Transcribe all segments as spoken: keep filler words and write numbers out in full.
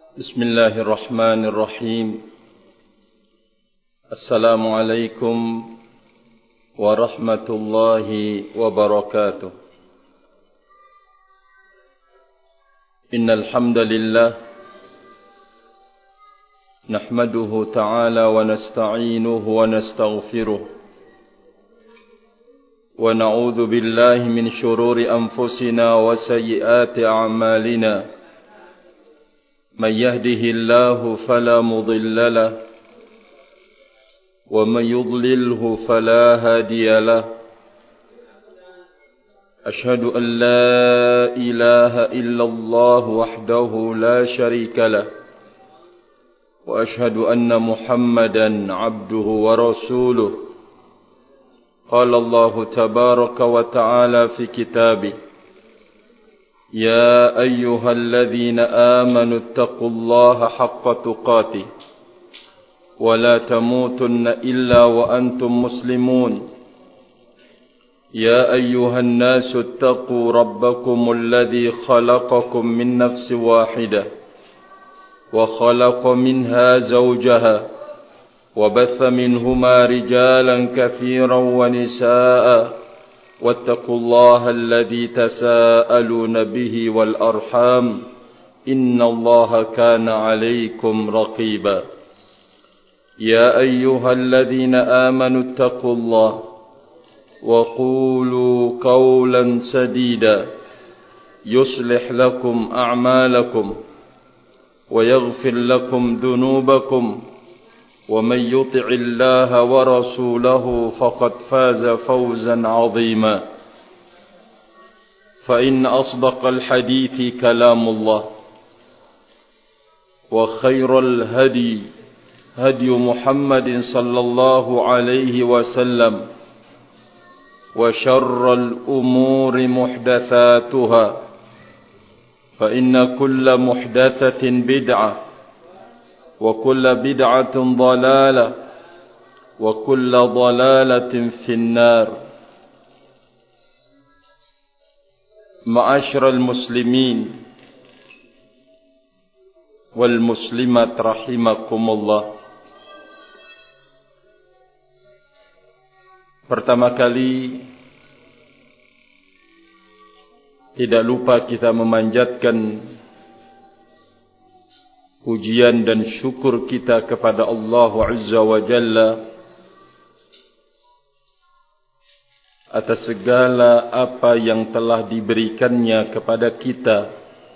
بسم الله الرحمن الرحيم. السلام عليكم ورحمة الله وبركاته. إن الحمد لله نحمده تعالى ونستعينه ونستغفره ونعوذ بالله من شرور أنفسنا وسيئات أعمالنا. من يهده الله فلا مضل له ومن يضلله فلا هادي له. أشهد أن لا إله إلا الله وحده لا شريك له وأشهد أن محمدا عبده ورسوله. قال الله تبارك وتعالى في كتابه: يا أيها الذين آمنوا اتقوا الله حق تقاته ولا تموتن إلا وأنتم مسلمون. يا أيها الناس اتقوا ربكم الذي خلقكم من نفس واحدة وخلق منها زوجها وبث منهما رجالا كثيرا ونساء. واتقوا الله الذي تساءلون به والأرحام إن الله كان عليكم رقيبا. يا أيها الذين آمنوا اتقوا الله وقولوا قولا سديدا يصلح لكم أعمالكم ويغفر لكم ذنوبكم ومن يطع الله ورسوله فقد فاز فوزا عظيما. فإن أصدق الحديث كلام الله وخير الهدي هدي محمد صلى الله عليه وسلم وشر الأمور محدثاتها فإن كل محدثة بدعة وكل بدعة ضلالة وكل ضلالة في النار. معاشر المسلمين والمسلمات رحمكم الله. Pertama kali, tidak lupa kita memanjatkan pujian dan syukur kita kepada Allah Azza wa Jalla atas segala apa yang telah diberikannya kepada kita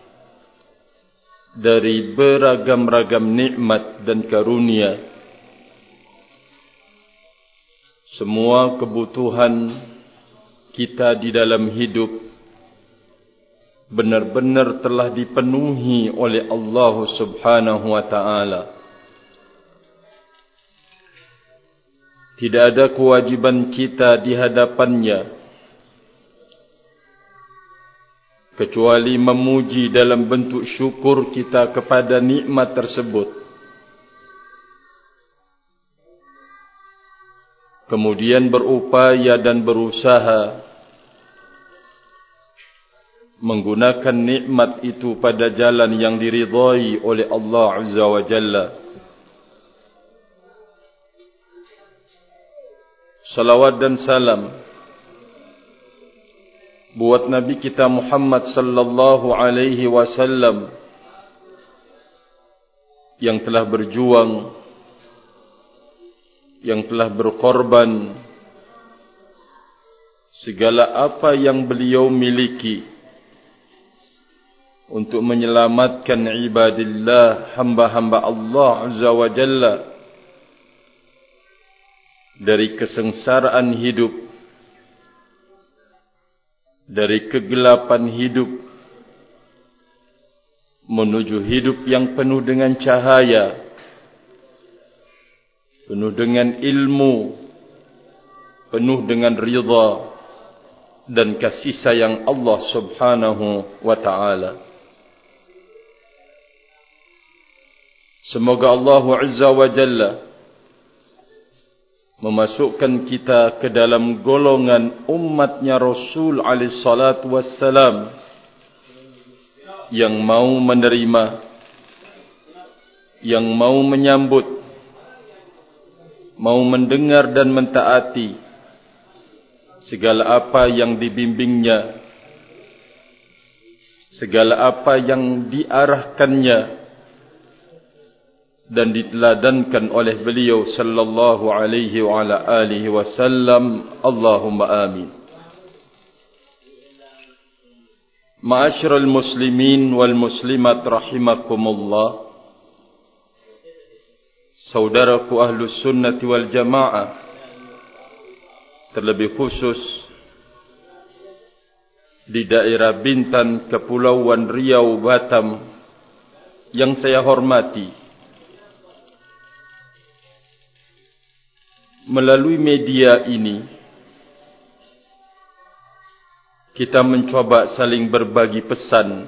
dari beragam-ragam nikmat dan karunia. Semua kebutuhan kita di dalam hidup benar-benar telah dipenuhi oleh Allah Subhanahu wa ta'ala. Tidak ada kewajiban kita di hadapannya kecuali memuji dalam bentuk syukur kita kepada nikmat tersebut. Kemudian berupaya dan berusaha menggunakan nikmat itu pada jalan yang diridhai oleh Allah Azza wa Jalla. Salawat dan salam buat Nabi kita Muhammad sallallahu alaihi wasallam yang telah berjuang, yang telah berkorban segala apa yang beliau miliki untuk menyelamatkan ibadillah, hamba-hamba Allah Azza wa Jalla dari kesengsaraan hidup, dari kegelapan hidup, menuju hidup yang penuh dengan cahaya, penuh dengan ilmu, penuh dengan ridha dan kasih sayang Allah Subhanahu wa ta'ala. Semoga Allah Azza wa Jalla memasukkan kita ke dalam golongan umatnya Rasul alaihi salatu wassalam yang mau menerima yang mau menyambut, mau mendengar dan mentaati segala apa yang dibimbingnya, segala apa yang diarahkannya dan diteladankan oleh beliau sallallahu alaihi wa ala alihi wasallam. Allahumma amin. Ma'asyiral muslimin wal muslimat rahimakumullah. Saudaraku ahlus sunnati wal jamaah, terlebih khusus di daerah Bintan, Kepulauan Riau, Batam, yang saya hormati. Melalui media ini, kita mencoba saling berbagi pesan,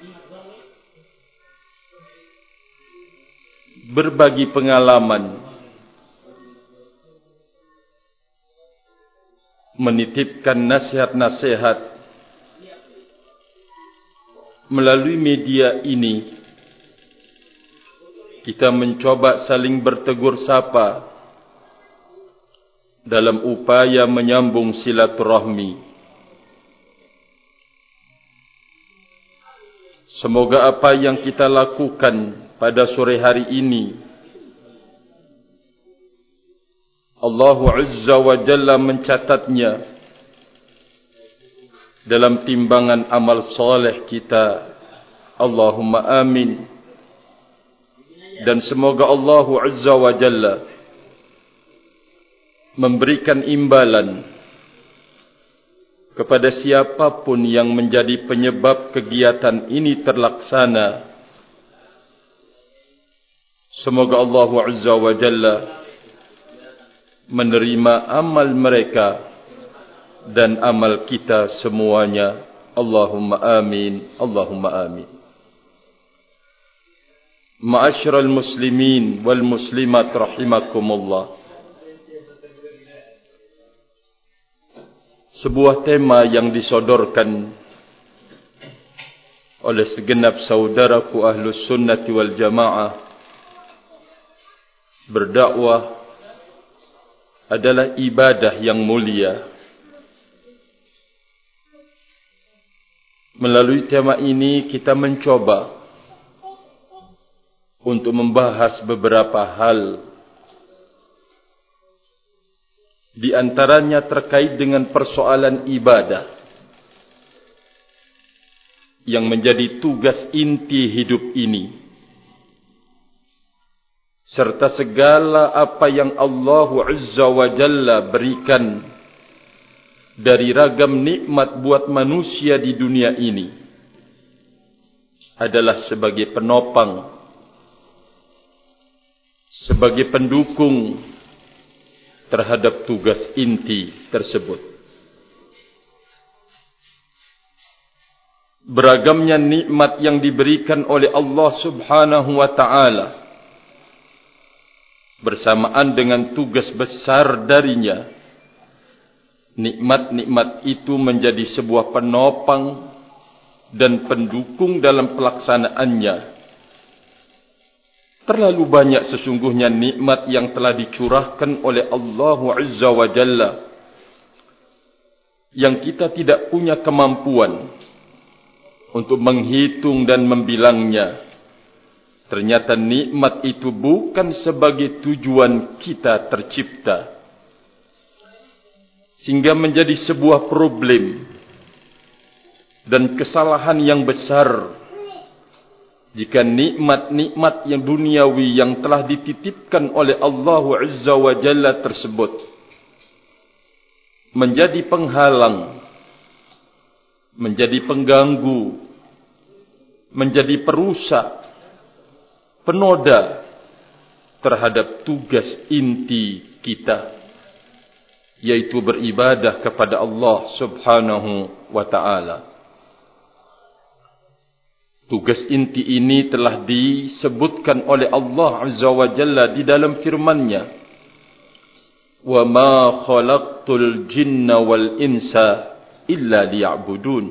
berbagi pengalaman, menitipkan nasihat-nasihat. Melalui media ini, kita mencoba saling bertegur sapa dalam upaya menyambung silaturahmi. Semoga apa yang kita lakukan pada sore hari ini, Allah Azza wa Jalla mencatatnya dalam timbangan amal soleh kita. Allahumma amin. Dan semoga Allah Azza wa Jalla memberikan imbalan kepada siapapun yang menjadi penyebab kegiatan ini terlaksana. Semoga Allah Azza wa Jalla menerima amal mereka dan amal kita semuanya. Allahumma amin. Allahumma amin. Ma'asyiral muslimin wal muslimat rahimakumullah. Sebuah tema yang disodorkan oleh segenap saudaraku ahlus sunnati wal jamaah berdakwah adalah ibadah yang mulia. Melalui tema ini kita mencoba untuk membahas beberapa hal, di antaranya terkait dengan persoalan ibadah yang menjadi tugas inti hidup ini, serta segala apa yang Allah Azza wa Jalla berikan dari ragam nikmat buat manusia di dunia ini adalah sebagai penopang, sebagai pendukung terhadap tugas inti tersebut. Beragamnya nikmat yang diberikan oleh Allah Subhanahu wa ta'ala bersamaan dengan tugas besar darinya, nikmat-nikmat itu menjadi sebuah penopang dan pendukung dalam pelaksanaannya. Terlalu banyak sesungguhnya nikmat yang telah dicurahkan oleh Allah Azza wa Jalla yang kita tidak punya kemampuan untuk menghitung dan membilangnya. Ternyata nikmat itu bukan sebagai tujuan kita tercipta, sehingga menjadi sebuah problem dan kesalahan yang besar jika nikmat-nikmat yang duniawi yang telah dititipkan oleh Allah Azza wa Jalla tersebut menjadi penghalang, menjadi pengganggu, menjadi perusak, penoda terhadap tugas inti kita, yaitu beribadah kepada Allah Subhanahu wa ta'ala. Tugas inti ini telah disebutkan oleh Allah Azza wa Jalla di dalam firman-Nya, "Wa ma khalaqtul jinna wal insa illa liya'budun."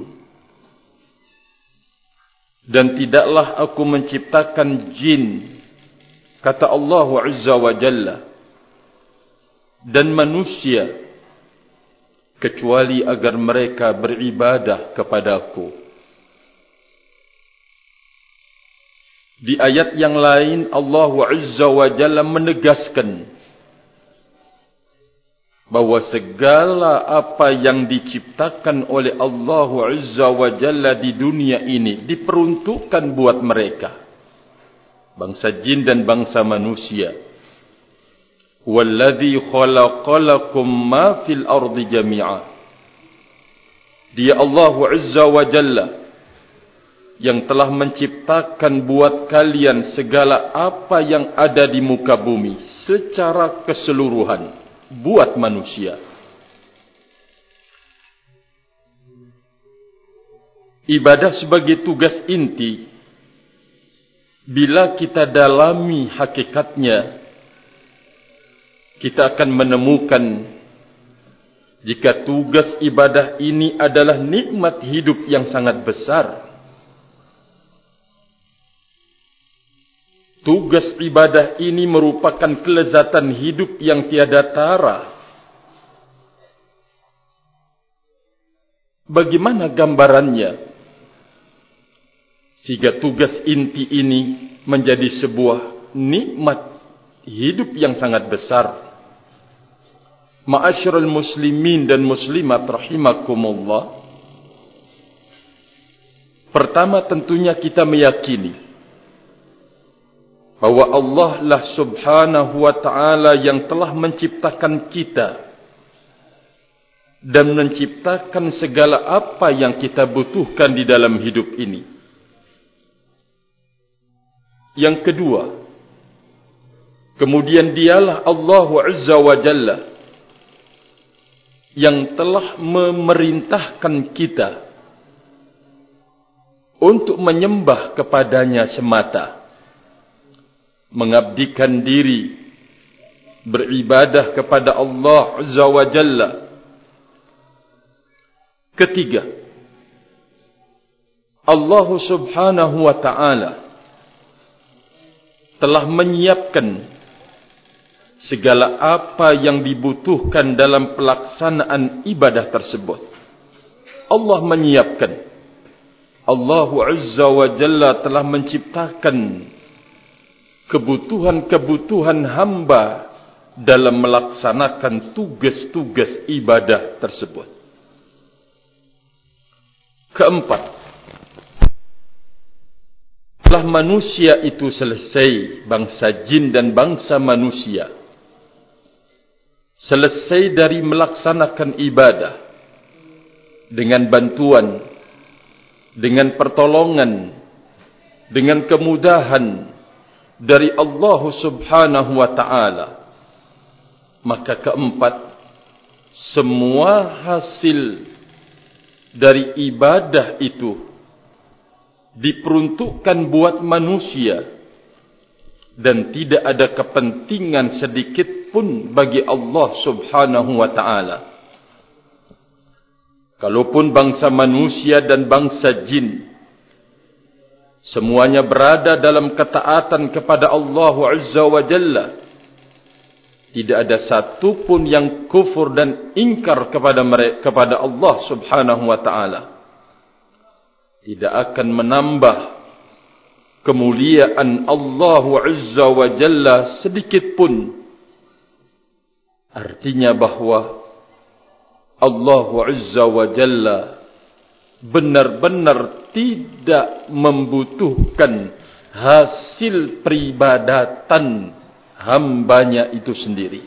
Dan tidaklah aku menciptakan jin kata Allah Azza wa Jalla, dan manusia, kecuali agar mereka beribadah kepadaku. Di ayat yang lain Allah Azza wa Jalla menegaskan bahwa segala apa yang diciptakan oleh Allah Azza wa Jalla di dunia ini diperuntukkan buat mereka, bangsa jin dan bangsa manusia. Walladzi khalaqalakum ma fil ardi jami'a. Dia Allah Azza wa Jalla yang telah menciptakan buat kalian segala apa yang ada di muka bumi secara keseluruhan buat manusia. Ibadah sebagai tugas inti, bila kita dalami hakikatnya, kita akan menemukan jika tugas ibadah ini adalah nikmat hidup yang sangat besar. Tugas ibadah ini merupakan kelezatan hidup yang tiada tara. Bagaimana gambarannya? Sehingga tugas inti ini menjadi sebuah nikmat hidup yang sangat besar. Ma'asyiral muslimin dan muslimat rahimakumullah. Pertama tentunya kita meyakini bahwa Allah lah subhanahu wa ta'ala yang telah menciptakan kita dan menciptakan segala apa yang kita butuhkan di dalam hidup ini. Yang kedua, kemudian dialah Allah Azza wa Jalla yang telah memerintahkan kita untuk menyembah kepadanya semata, mengabdikan diri, beribadah kepada Allah Azza wa Jalla. Ketiga, Allah subhanahu wa ta'ala telah menyiapkan segala apa yang dibutuhkan dalam pelaksanaan ibadah tersebut. Allah menyiapkan. Allah Azza wa Jalla telah menciptakan kebutuhan-kebutuhan hamba dalam melaksanakan tugas-tugas ibadah tersebut. Keempat, setelah manusia itu selesai, bangsa jin dan bangsa manusia selesai dari melaksanakan ibadah dengan bantuan, dengan pertolongan, dengan kemudahan dari Allah subhanahu wa ta'ala, maka keempat, semua hasil dari ibadah itu diperuntukkan buat manusia dan tidak ada kepentingan sedikit pun bagi Allah subhanahu wa ta'ala. Kalaupun bangsa manusia dan bangsa jin semuanya berada dalam ketaatan kepada Allah Azza wa Jalla, tidak ada satu pun yang kufur dan ingkar kepada mereka, kepada Allah subhanahu wa ta'ala, tidak akan menambah kemuliaan Allah Azza wa Jalla sedikit pun. Artinya bahwa Allah Azza wa Jalla benar-benar tidak membutuhkan hasil peribadatan hambanya itu sendiri.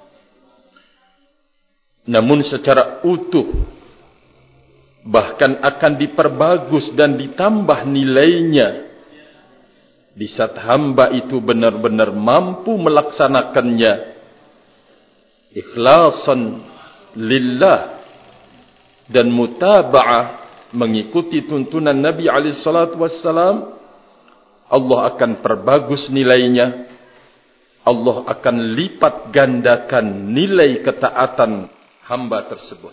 Namun secara utuh, bahkan akan diperbagus dan ditambah nilainya di saat hamba itu benar-benar mampu melaksanakannya ikhlasan lillah dan mutaba'ah, mengikuti tuntunan Nabi alaihi salatu wassalam. Allah akan perbagus nilainya. Allah akan lipat gandakan nilai ketaatan hamba tersebut.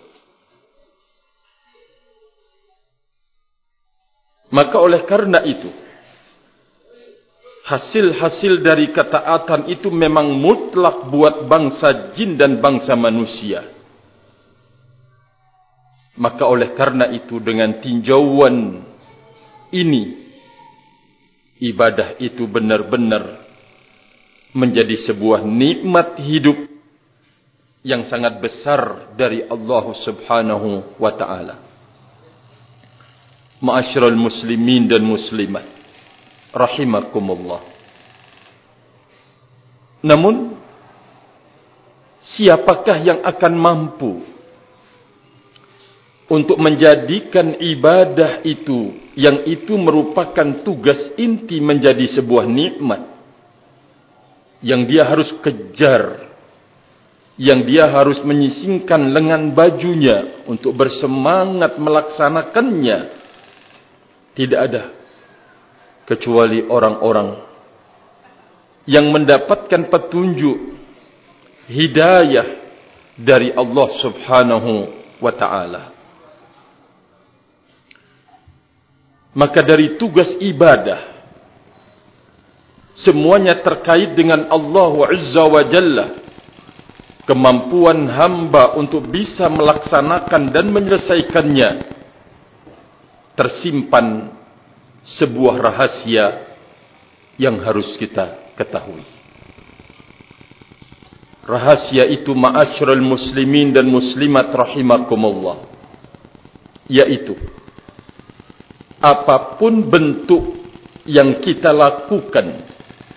Maka oleh karena itu, hasil-hasil dari ketaatan itu memang mutlak buat bangsa jin dan bangsa manusia. Maka oleh karena itu dengan tinjauan ini, ibadah itu benar-benar menjadi sebuah nikmat hidup yang sangat besar dari Allah Subhanahu wa ta'ala. Ma'asyiral muslimin dan muslimat, rahimakumullah. Namun, siapakah yang akan mampu untuk menjadikan ibadah itu, yang itu merupakan tugas inti menjadi sebuah nikmat yang dia harus kejar, yang dia harus menyisingkan lengan bajunya untuk bersemangat melaksanakannya? Tidak ada kecuali orang-orang yang mendapatkan petunjuk hidayah dari Allah Subhanahu wa ta'ala. Maka dari tugas ibadah, semuanya terkait dengan Allah Azza wa Jalla. Kemampuan hamba untuk bisa melaksanakan dan menyelesaikannya, tersimpan sebuah rahasia yang harus kita ketahui. Rahasia itu, ma'asyiral muslimin dan muslimat rahimakumullah, yaitu apapun bentuk yang kita lakukan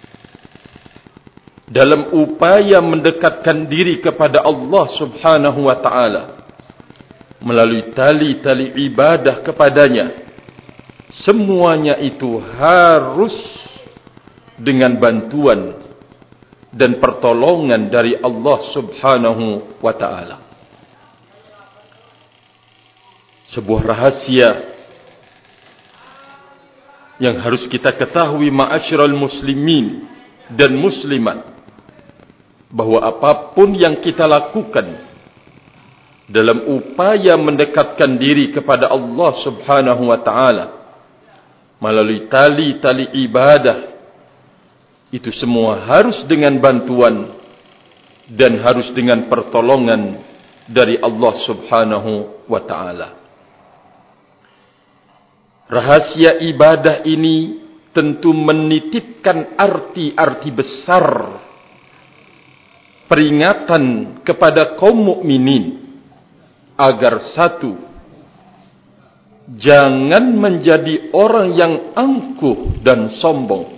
dalam upaya mendekatkan diri kepada Allah Subhanahu wa ta'ala melalui tali-tali ibadah kepadanya, semuanya itu harus dengan bantuan dan pertolongan dari Allah Subhanahu wa ta'ala. Sebuah rahasia yang harus kita ketahui, ma'asyiral muslimin dan muslimat, bahwa apapun yang kita lakukan dalam upaya mendekatkan diri kepada Allah Subhanahu wa ta'ala melalui tali-tali ibadah, itu semua harus dengan bantuan dan harus dengan pertolongan dari Allah Subhanahu wa ta'ala. Rahasia ibadah ini tentu menitipkan arti-arti besar peringatan kepada kaum mukminin agar satu, jangan menjadi orang yang angkuh dan sombong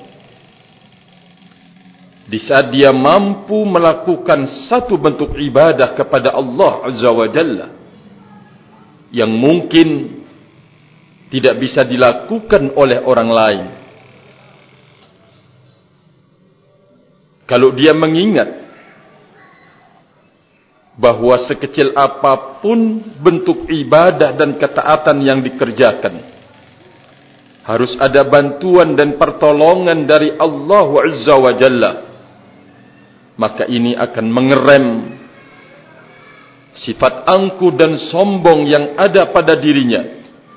di saat dia mampu melakukan satu bentuk ibadah kepada Allah Azza wa Jalla yang mungkin tidak bisa dilakukan oleh orang lain. Kalau dia mengingat bahwa sekecil apapun bentuk ibadah dan ketaatan yang dikerjakan, harus ada bantuan dan pertolongan dari Allah Azza wa Jalla, maka ini akan mengerem sifat angkuh dan sombong yang ada pada dirinya.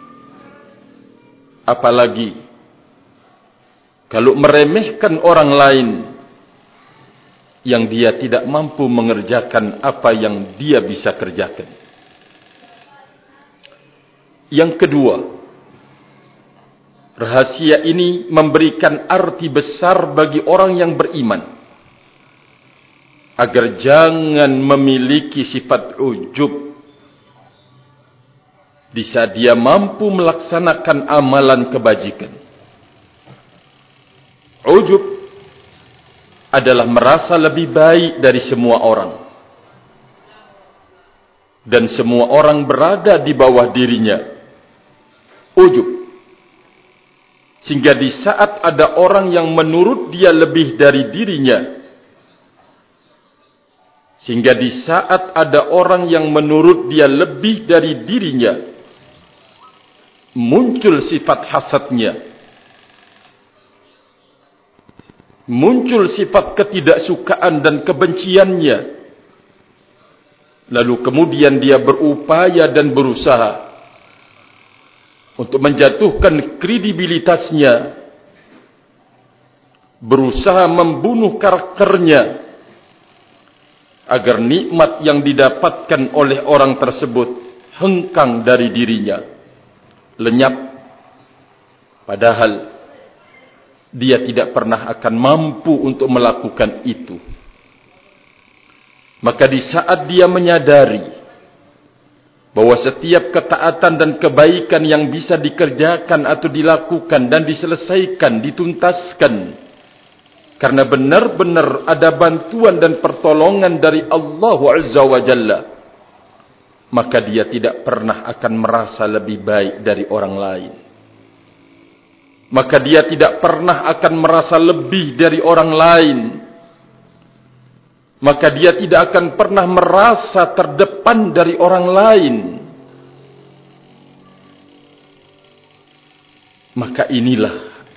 Apalagi kalau meremehkan orang lain yang dia tidak mampu mengerjakan apa yang dia bisa kerjakan. Yang kedua, rahasia ini memberikan arti besar bagi orang yang beriman, agar jangan memiliki sifat ujub di saat dia mampu melaksanakan amalan kebajikan. Ujub adalah merasa lebih baik dari semua orang, dan semua orang berada di bawah dirinya. Ujub, sehingga di saat ada orang yang menurut dia lebih dari dirinya, sehingga di saat ada orang yang menurut dia lebih dari dirinya, muncul sifat hasadnya, muncul sifat ketidaksukaan dan kebenciannya, lalu kemudian dia berupaya dan berusaha untuk menjatuhkan kredibilitasnya berusaha membunuh karakternya agar nikmat yang didapatkan oleh orang tersebut hengkang dari dirinya, lenyap, padahal dia tidak pernah akan mampu untuk melakukan itu. Maka di saat dia menyadari bahwa setiap ketaatan dan kebaikan yang bisa dikerjakan atau dilakukan dan diselesaikan, dituntaskan, karena benar-benar ada bantuan dan pertolongan dari Allah Azza wa Jalla, maka dia tidak pernah akan merasa lebih baik dari orang lain. Maka dia tidak pernah akan merasa lebih dari orang lain. Maka dia tidak akan pernah merasa terdepan dari orang lain. Maka inilah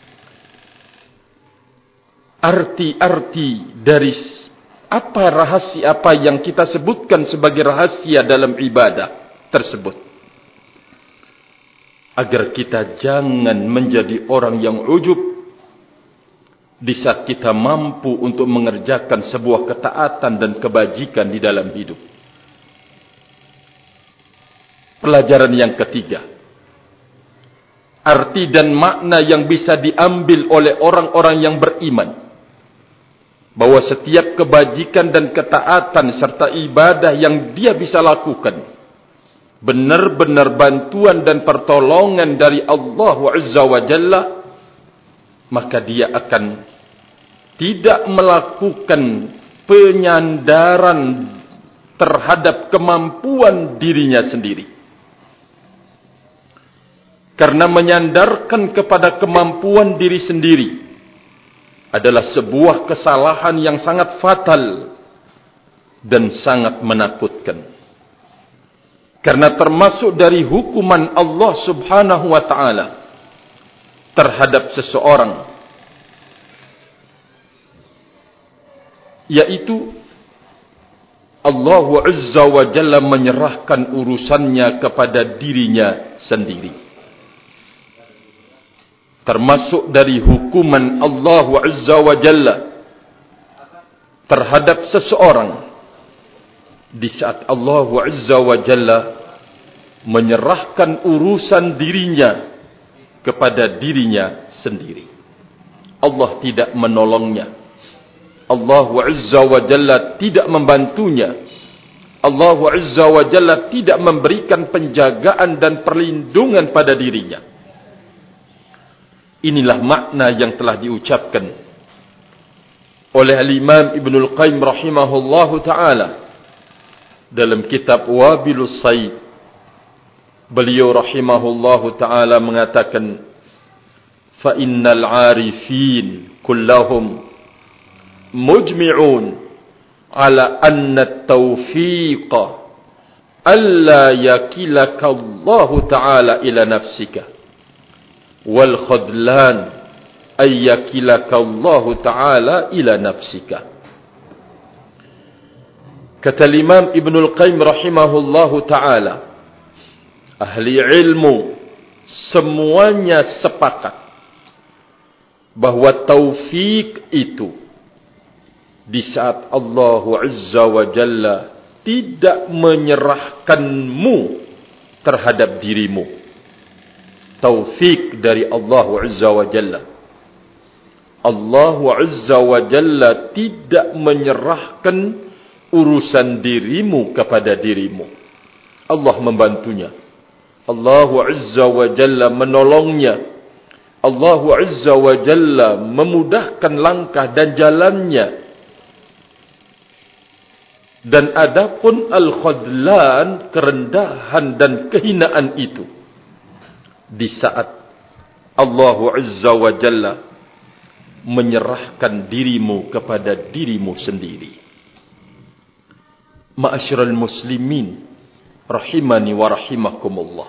arti-arti dari apa rahasia apa yang kita sebutkan sebagai rahasia dalam ibadah tersebut. Agar kita jangan menjadi orang yang ujub di saat kita mampu untuk mengerjakan sebuah ketaatan dan kebajikan di dalam hidup. Pelajaran yang ketiga, arti dan makna yang bisa diambil oleh orang-orang yang beriman, bahwa setiap kebajikan dan ketaatan serta ibadah yang dia bisa lakukan benar-benar bantuan dan pertolongan dari Allah Azza wa Jalla, maka dia akan tidak melakukan penyandaran terhadap kemampuan dirinya sendiri. Karena menyandarkan kepada kemampuan diri sendiri adalah sebuah kesalahan yang sangat fatal dan sangat menakutkan. Karena termasuk dari hukuman Allah Subhanahu wa ta'ala terhadap seseorang, yaitu Allah Azza wa Jalla menyerahkan urusannya kepada dirinya sendiri. Termasuk dari hukuman Allah Azza wa Jalla terhadap seseorang di saat Allah Azza wa Jalla menyerahkan urusan dirinya kepada dirinya sendiri. Allah tidak menolongnya. Allah Azza wa Jalla tidak membantunya. Allah Azza wa Jalla tidak memberikan penjagaan dan perlindungan pada dirinya. Inilah makna yang telah diucapkan oleh Al-Imam Ibnul Qayyim rahimahullahu ta'ala dalam kitab Wabilus Sayyid. Beliau rahimahullahu ta'ala mengatakan, fa innal arifin kullahum mujmi'un ala anna at-tawfiqa alla yakilaka Allah ta'ala ila nafsika wal khadlan ay yakilaka Allah ta'ala ila nafsika. Kata Imam Ibnul Qayyim rahimahullahu ta'ala, ahli ilmu semuanya sepakat bahwa taufik itu di saat Allah Azza wa Jalla tidak menyerahkanmu terhadap dirimu. Taufik dari Allah Azza wa Jalla. Allah Azza wa Jalla tidak menyerahkan urusan dirimu kepada dirimu. Allah membantunya. Allah Azza wa Jalla menolongnya. Allah Azza wa Jalla memudahkan langkah dan jalannya. Dan adapun al-khadlan, kerendahan dan kehinaan itu di saat Allah Azza wa Jalla menyerahkan dirimu kepada dirimu sendiri. Ma'asyiral muslimin rahimani wa rahimakumullah.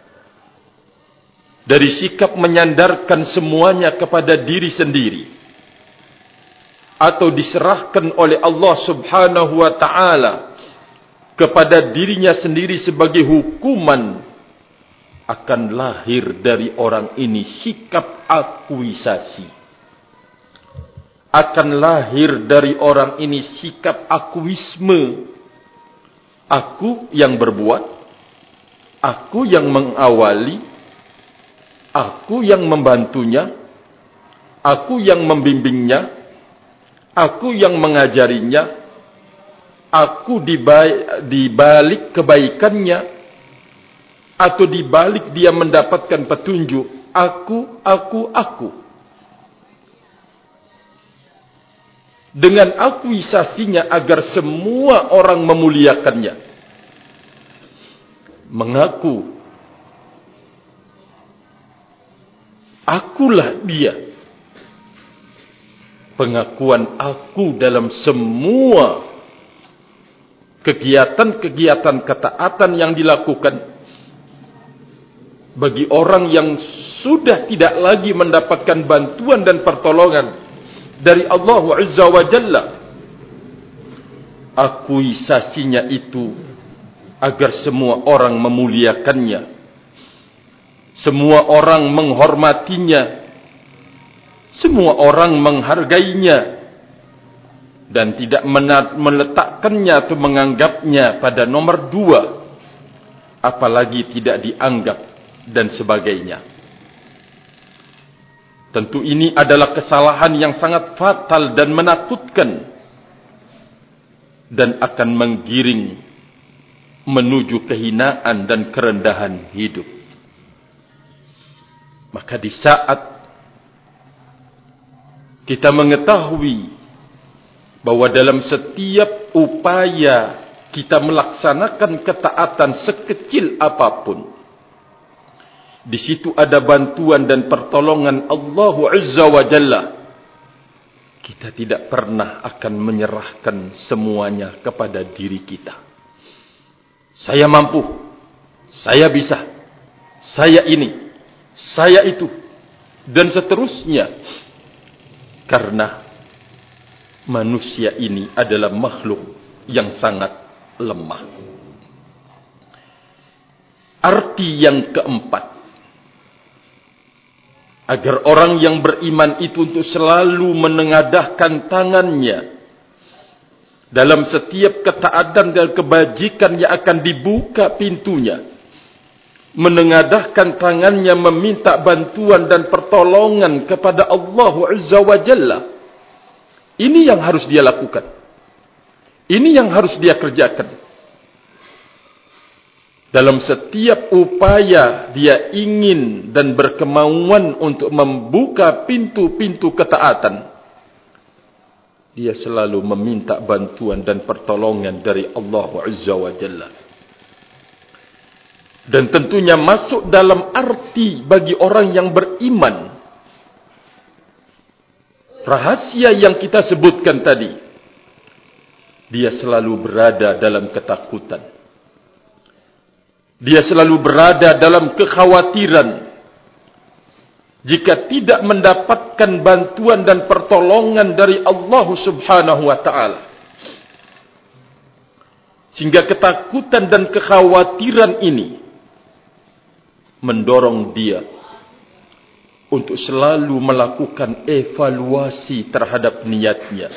Dari sikap menyandarkan semuanya kepada diri sendiri atau diserahkan oleh Allah Subhanahu wa ta'ala kepada dirinya sendiri sebagai hukuman, akan lahir dari orang ini sikap akuisasi. akan lahir dari orang ini sikap akuisme. Aku yang berbuat, aku yang mengawali, aku yang membantunya, aku yang membimbingnya, aku yang mengajarinya, aku di balik kebaikannya, atau di balik dia mendapatkan petunjuk, aku, aku, aku. Dengan akuisasinya agar semua orang memuliakannya. Mengaku, akulah dia. Pengakuan aku dalam semua kegiatan-kegiatan ketaatan yang dilakukan bagi orang yang sudah tidak lagi mendapatkan bantuan dan pertolongan dari Allah Azza wa Jalla. Akuisasinya itu agar semua orang memuliakannya, semua orang menghormatinya, semua orang menghargainya, dan tidak meletakkannya atau menganggapnya pada nomor dua, apalagi tidak dianggap dan sebagainya. Tentu ini adalah kesalahan yang sangat fatal dan menakutkan, dan akan menggiring menuju kehinaan dan kerendahan hidup. Maka di saat kita mengetahui bahwa dalam setiap upaya kita melaksanakan ketaatan sekecil apapun, di situ ada bantuan dan pertolongan Allah Azza wa Jalla, kita tidak pernah akan menyerahkan semuanya kepada diri kita. Saya mampu, saya bisa, saya ini, saya itu, dan seterusnya. Karena manusia ini adalah makhluk yang sangat lemah. Arti yang keempat, agar orang yang beriman itu untuk selalu menengadahkan tangannya dalam setiap ketaatan dan kebajikan yang akan dibuka pintunya, menengadahkan tangannya meminta bantuan dan pertolongan kepada Allah Azza wa Jalla. Ini yang harus dia lakukan. Ini yang harus dia kerjakan. Dalam setiap upaya dia ingin dan berkemauan untuk membuka pintu-pintu ketaatan, dia selalu meminta bantuan dan pertolongan dari Allah Azza wa Jalla. Dan tentunya masuk dalam arti bagi orang yang beriman, rahasia yang kita sebutkan tadi, dia selalu berada dalam ketakutan. Dia selalu berada dalam kekhawatiran jika tidak mendapatkan bantuan dan pertolongan dari Allah Subhanahu wa taala. Sehingga ketakutan dan kekhawatiran ini mendorong dia untuk selalu melakukan evaluasi terhadap niatnya.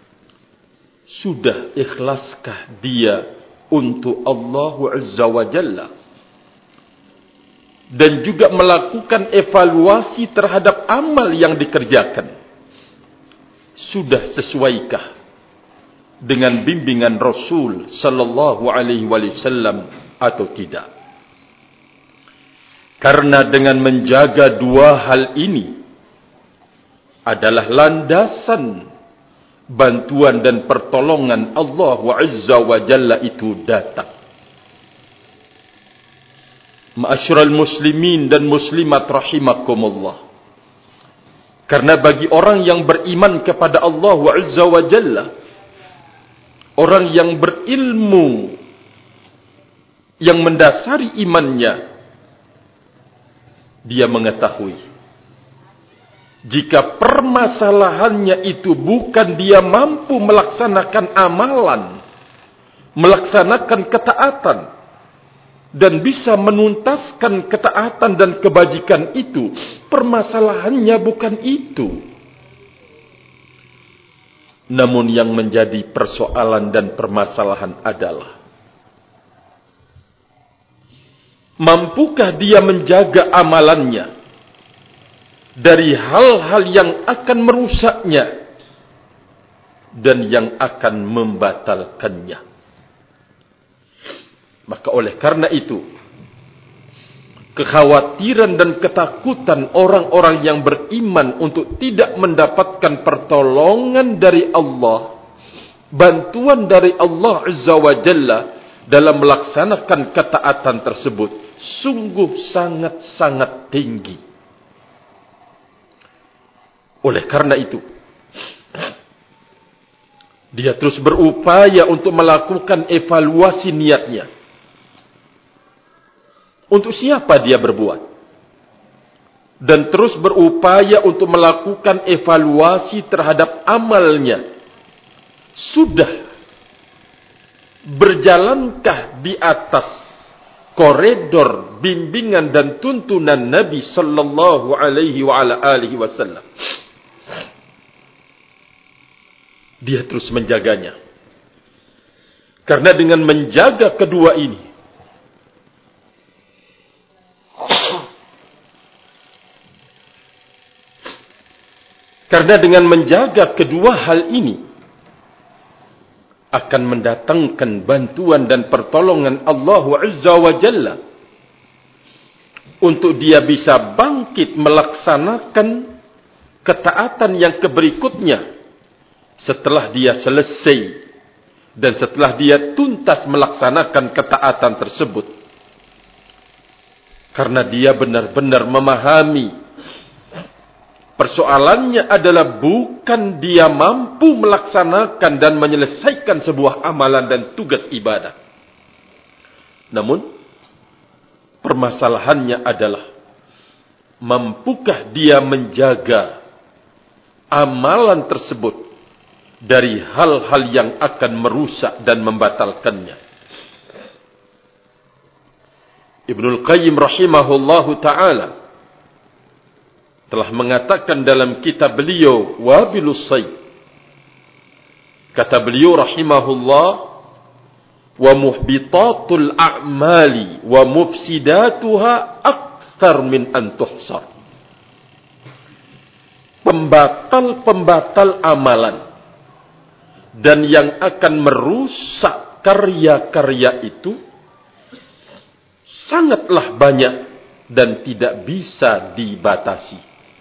Sudah ikhlaskah dia untuk Allah Azza wa Jalla? Dan juga melakukan evaluasi terhadap amal yang dikerjakan. Sudah sesuaikah dengan bimbingan Rasul sallallahu alaihi wasallam atau tidak? Karena dengan menjaga dua hal ini adalah landasan bantuan dan pertolongan Allah Azza wa Jalla itu datang. Ma'asyiral muslimin dan muslimat rahimakumullah. Karena bagi orang yang beriman kepada Allah Azza wa Jalla, orang yang berilmu yang mendasari imannya, dia mengetahui jika permasalahannya itu bukan dia mampu melaksanakan amalan, melaksanakan ketaatan, dan bisa menuntaskan ketaatan dan kebajikan itu, permasalahannya bukan itu. Namun yang menjadi persoalan dan permasalahan adalah, mampukah dia menjaga amalannya dari hal-hal yang akan merusaknya dan yang akan membatalkannya. Maka oleh karena itu, kekhawatiran dan ketakutan orang-orang yang beriman untuk tidak mendapatkan pertolongan dari Allah, bantuan dari Allah Azza wa Jalla dalam melaksanakan ketaatan tersebut, sungguh sangat-sangat tinggi. Oleh karena itu, dia terus berupaya untuk melakukan evaluasi niatnya. Untuk siapa dia berbuat? Dan terus berupaya untuk melakukan evaluasi terhadap amalnya. Sudah berjalankah di atas koridor bimbingan dan tuntunan Nabi sallallahu alaihi wa ala alihi wasallam? Dia terus menjaganya. Karena dengan menjaga kedua ini, Karena dengan menjaga kedua hal ini akan mendatangkan bantuan dan pertolongan Allah Azza wa Jalla untuk dia bisa bangkit melaksanakan ketaatan yang keberikutnya setelah dia selesai dan setelah dia tuntas melaksanakan ketaatan tersebut. Karena dia benar-benar memahami persoalannya adalah bukan dia mampu melaksanakan dan menyelesaikan sebuah amalan dan tugas ibadah. Namun, permasalahannya adalah, mampukah dia menjaga amalan tersebut dari hal-hal yang akan merusak dan membatalkannya. Ibnul Qayyim rahimahullahu ta'ala telah mengatakan dalam kitab beliau Wabilus Sayyid, kata beliau rahimahullah, wa muhbitatul a'mali wa mufsidatuha akthar min an tuhsar. Pembatal-pembatal amalan dan yang akan merusak karya-karya itu sangatlah banyak dan tidak bisa dibatasi.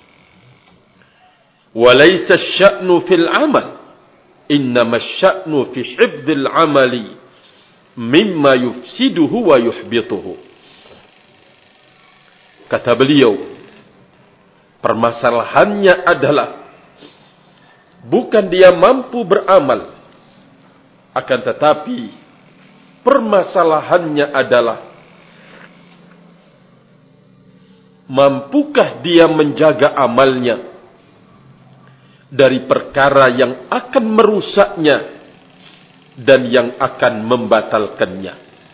Walaysa asy-sya'nu fil 'amal, innama asy-sya'nu fi hifdzil 'amali mimma yufsiduhu wa yuhbituhu. Kata beliau, permasalahannya adalah bukan dia mampu beramal, akan tetapi permasalahannya adalah mampukah dia menjaga amalnya dari perkara yang akan merusaknya dan yang akan membatalkannya.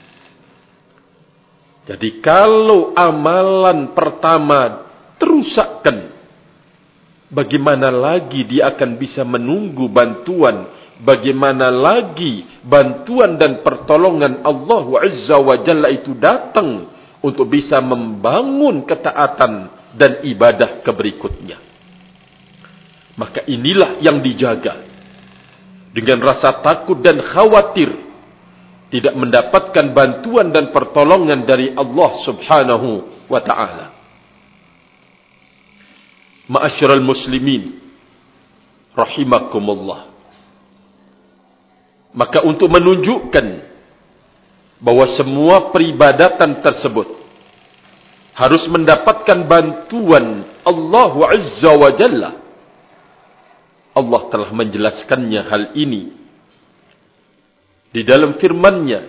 Jadi kalau amalan pertama terusakkan, bagaimana lagi dia akan bisa menunggu bantuan? Bagaimana lagi bantuan dan pertolongan Allah Azza wa Jalla itu datang untuk bisa membangun ketaatan dan ibadah keberikutnya? Maka inilah yang dijaga. Dengan rasa takut dan khawatir tidak mendapatkan bantuan dan pertolongan dari Allah Subhanahu wa ta'ala. Ma'asyiral muslimin rahimakumullah. Maka untuk menunjukkan bahwa semua peribadatan tersebut harus mendapatkan bantuan Allah Azza wa Jalla, Allah telah menjelaskannya hal ini di dalam firman-Nya,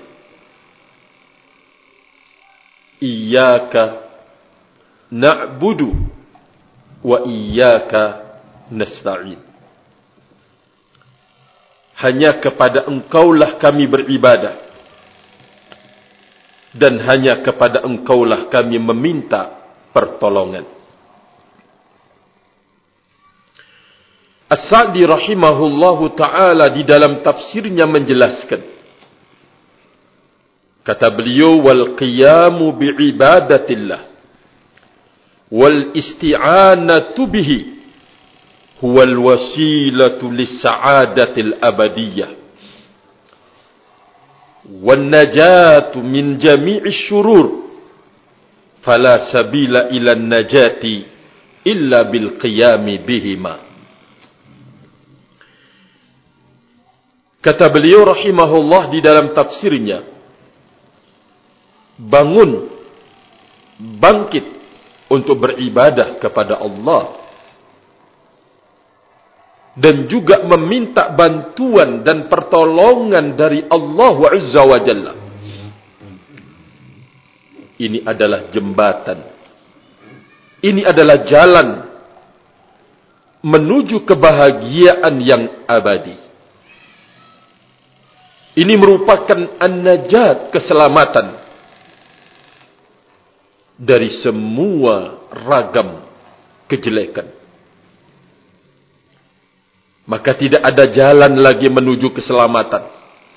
Iyyaka na'budu wa iyyaka nasta'in. Hanya kepada Engkaulah kami beribadah dan hanya kepada Engkaulah kami meminta pertolongan. As-Sa'di rahimahullahu ta'ala di dalam tafsirnya menjelaskan, kata beliau, wal qiyamu bi'ibadatillah wal isti'anatu bihi huwal wasilatu lis-sa'adatil abadiyyah wan najatu min jami'isy syurur fala sabila ila najati illa bil qiyami bihima. Kata beliau rahimahullah di dalam tafsirnya, bangun, bangkit untuk beribadah kepada Allah dan juga meminta bantuan dan pertolongan dari Allah Azza wa Jalla. Ini adalah jembatan. Ini adalah jalan menuju kebahagiaan yang abadi. Ini merupakan an-najat, keselamatan dari semua ragam kejelekan. Maka tidak ada jalan lagi menuju keselamatan.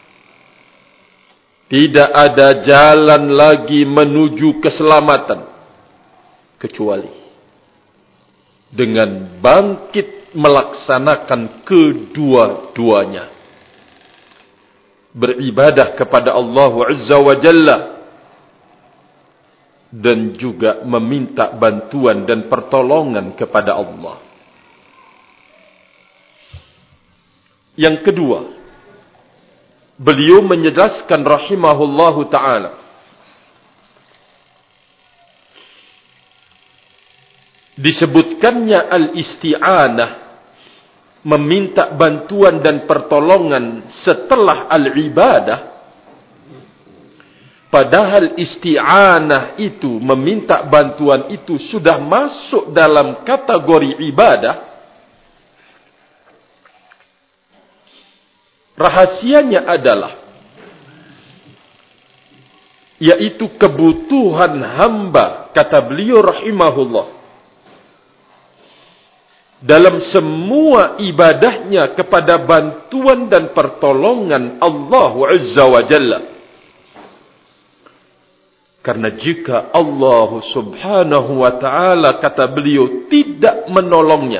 Tidak ada jalan lagi menuju keselamatan kecuali dengan bangkit melaksanakan kedua-duanya. Beribadah kepada Allah Azza wa Jalla dan juga meminta bantuan dan pertolongan kepada Allah. Yang kedua, beliau menjelaskan rahimahullahu ta'ala, disebutkannya al-isti'anah, meminta bantuan dan pertolongan setelah al-ibadah, padahal isti'anah itu, meminta bantuan itu sudah masuk dalam kategori ibadah. Rahasianya adalah, yaitu kebutuhan hamba, kata beliau rahimahullah, dalam semua ibadahnya kepada bantuan dan pertolongan Allah Azza wa Jalla. Karena jika Allah Subhanahu wa ta'ala, kata beliau, tidak menolongnya,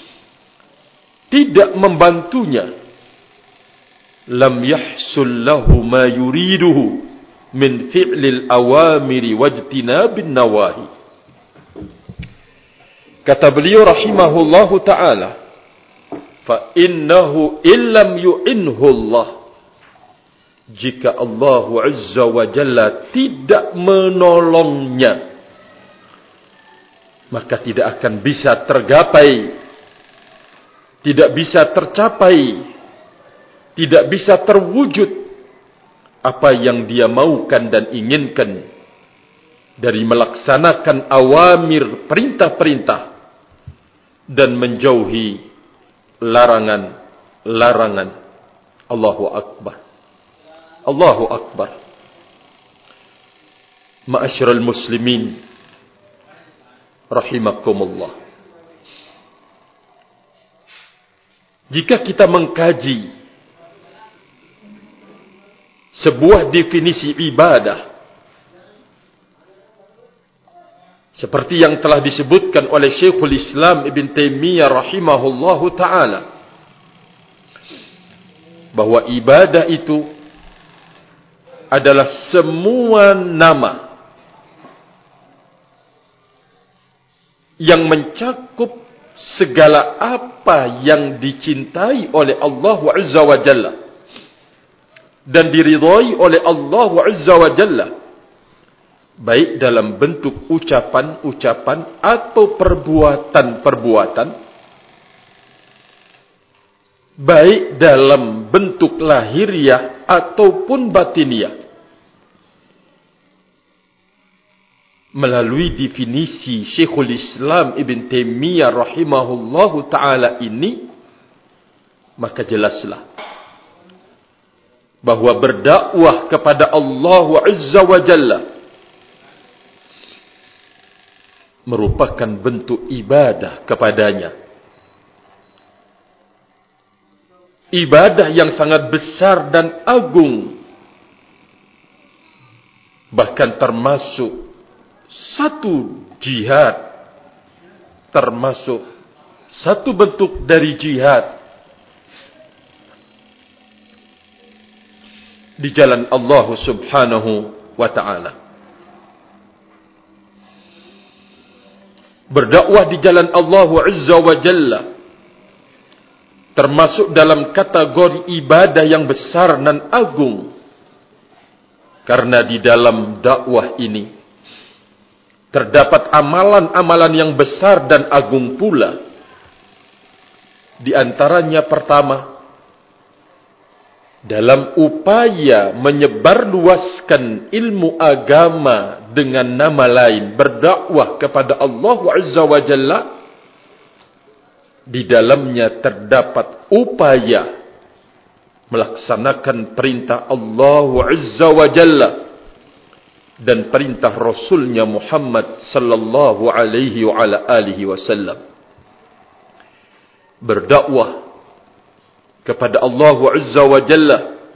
tidak membantunya, lam yahsul lahu ma yuriduhu min fi'lil awamiri wajtinabin nawahi. Kata beliau rahimahullahu ta'ala, fa innahu illam yu'inhu Allah, jika Allah Azza wa Jalla tidak menolongnya, maka tidak akan bisa tergapai, tidak bisa tercapai, tidak bisa terwujud apa yang dia maukan dan inginkan dari melaksanakan awamir, perintah-perintah, dan menjauhi larangan-larangan. Allahu Akbar. Allahu Akbar. Ma'asyiral muslimin rahimakumullah. Jika kita mengkaji sebuah definisi ibadah seperti yang telah disebutkan oleh Syekhul Islam Ibn Taimiyah rahimahullahu ta'ala, bahwa ibadah itu adalah semua nama yang mencakup segala apa yang dicintai oleh Allah Azza wa Jalla dan diridhai oleh Allah Azza wa Jalla, baik dalam bentuk ucapan-ucapan atau perbuatan-perbuatan, baik dalam bentuk lahiriah ataupun batiniah. Melalui definisi Syekhul Islam Ibn Taimiyah rahimahullahu ta'ala ini, maka jelaslah bahwa berdakwah kepada Allah Azza wa Jalla merupakan bentuk ibadah kepadanya. ibadah yang sangat besar dan agung, bahkan termasuk satu jihad, termasuk satu bentuk dari jihad di jalan Allah Subhanahu wa ta'ala. Berdakwah di jalan Allah Azza wa Jalla termasuk dalam kategori ibadah yang besar dan agung, karena di dalam dakwah ini terdapat amalan-amalan yang besar dan agung pula. Di antaranya pertama, dalam upaya menyebarluaskan ilmu agama dengan nama lain, berdakwah kepada Allah Azza wa Jalla, di dalamnya terdapat upaya melaksanakan perintah Allah Azza wa Jalla dan perintah Rasulnya Muhammad sallallahu alaihi wa ala alihi wasallam. Berdakwah kepada Allah Azza wa Jalla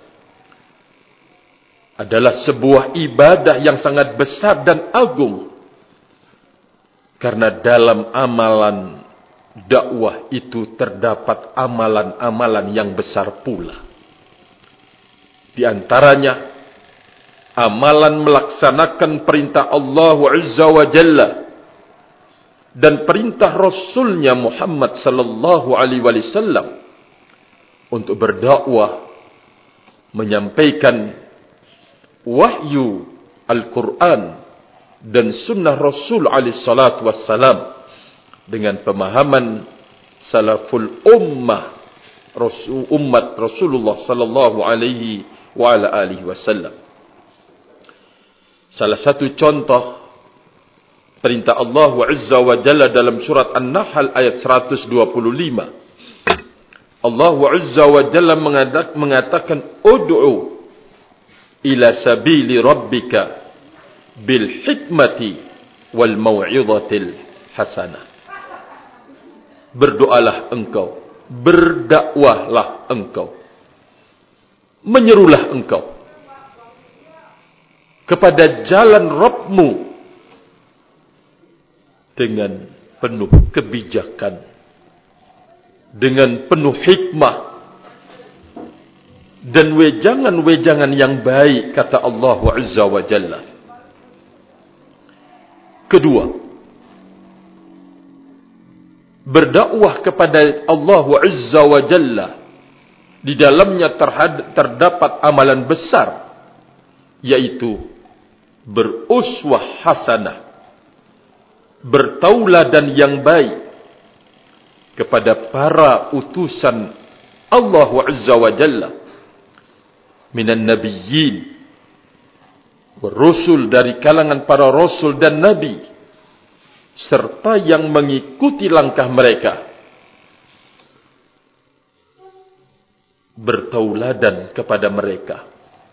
adalah sebuah ibadah yang sangat besar dan agung, karena dalam amalan dakwah itu terdapat amalan-amalan yang besar pula. Di antaranya amalan melaksanakan perintah Allah Azza wa Jalla dan perintah Rasulnya Muhammad sallallahu alaihi wasallam untuk berdakwah, menyampaikan wahyu Al-Quran dan sunnah Rasul alaihi salatu wassalam dengan pemahaman salaful ummah, Rasul, umat Rasulullah sallallahu alaihi wa ala alihi wasallam. Salah satu contoh perintah Allah Azza wa Jalla dalam surat An-Nahl ayat seratus dua puluh lima. Allah Azza wa Jalla mengatakan, ud'u ila sabili rabbika bil hikmati wal mau'izatil hasanah. Berdoalah engkau, berdakwahlah engkau, menyerulah engkau kepada jalan Rabbmu dengan penuh kebijakan, dengan penuh hikmah dan wejangan-wejangan yang baik, kata Allah Azza wa Jalla. Kedua, berdakwah kepada Allah Azza wa Jalla, di dalamnya terdapat amalan besar, yaitu beruswah hasanah, bertauladan yang baik kepada para utusan Allah Azza wa Jalla minan nabiyyin wa rusul, dari kalangan para rasul dan nabi, serta yang mengikuti langkah mereka, bertauladan kepada mereka.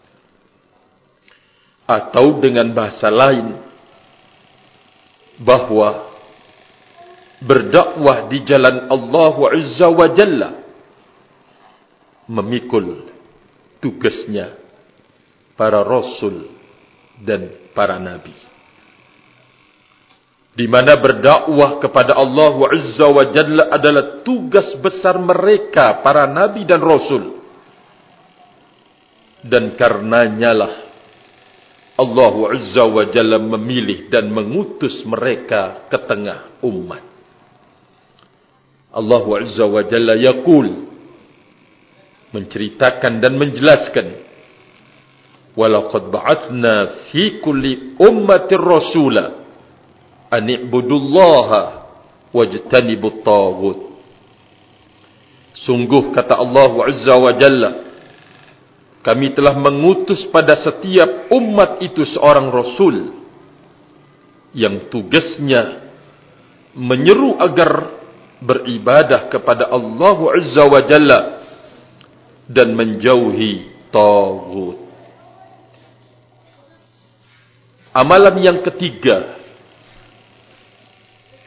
Atau dengan bahasa lain, bahwa berdakwah di jalan Allah Azza wa Jalla memikul tugasnya para rasul dan para nabi, di mana berdakwah kepada Allah Azza wa Jalla adalah tugas besar mereka, para nabi dan rasul. Dan karenanya lah Allah Azza wa Jalla memilih dan mengutus mereka ke tengah umat. Allah Azza wa Jalla yaqul, menceritakan dan menjelaskan, walaqad ba'athna fi kulli ummatir rasula an i'budullaha wajtanibut taghut. Sungguh, kata Allah Azza wa Jalla, kami telah mengutus pada setiap umat itu seorang rasul yang tugasnya menyeru agar beribadah kepada Allah Azza wa Jalla dan menjauhi taghut. Amalan yang ketiga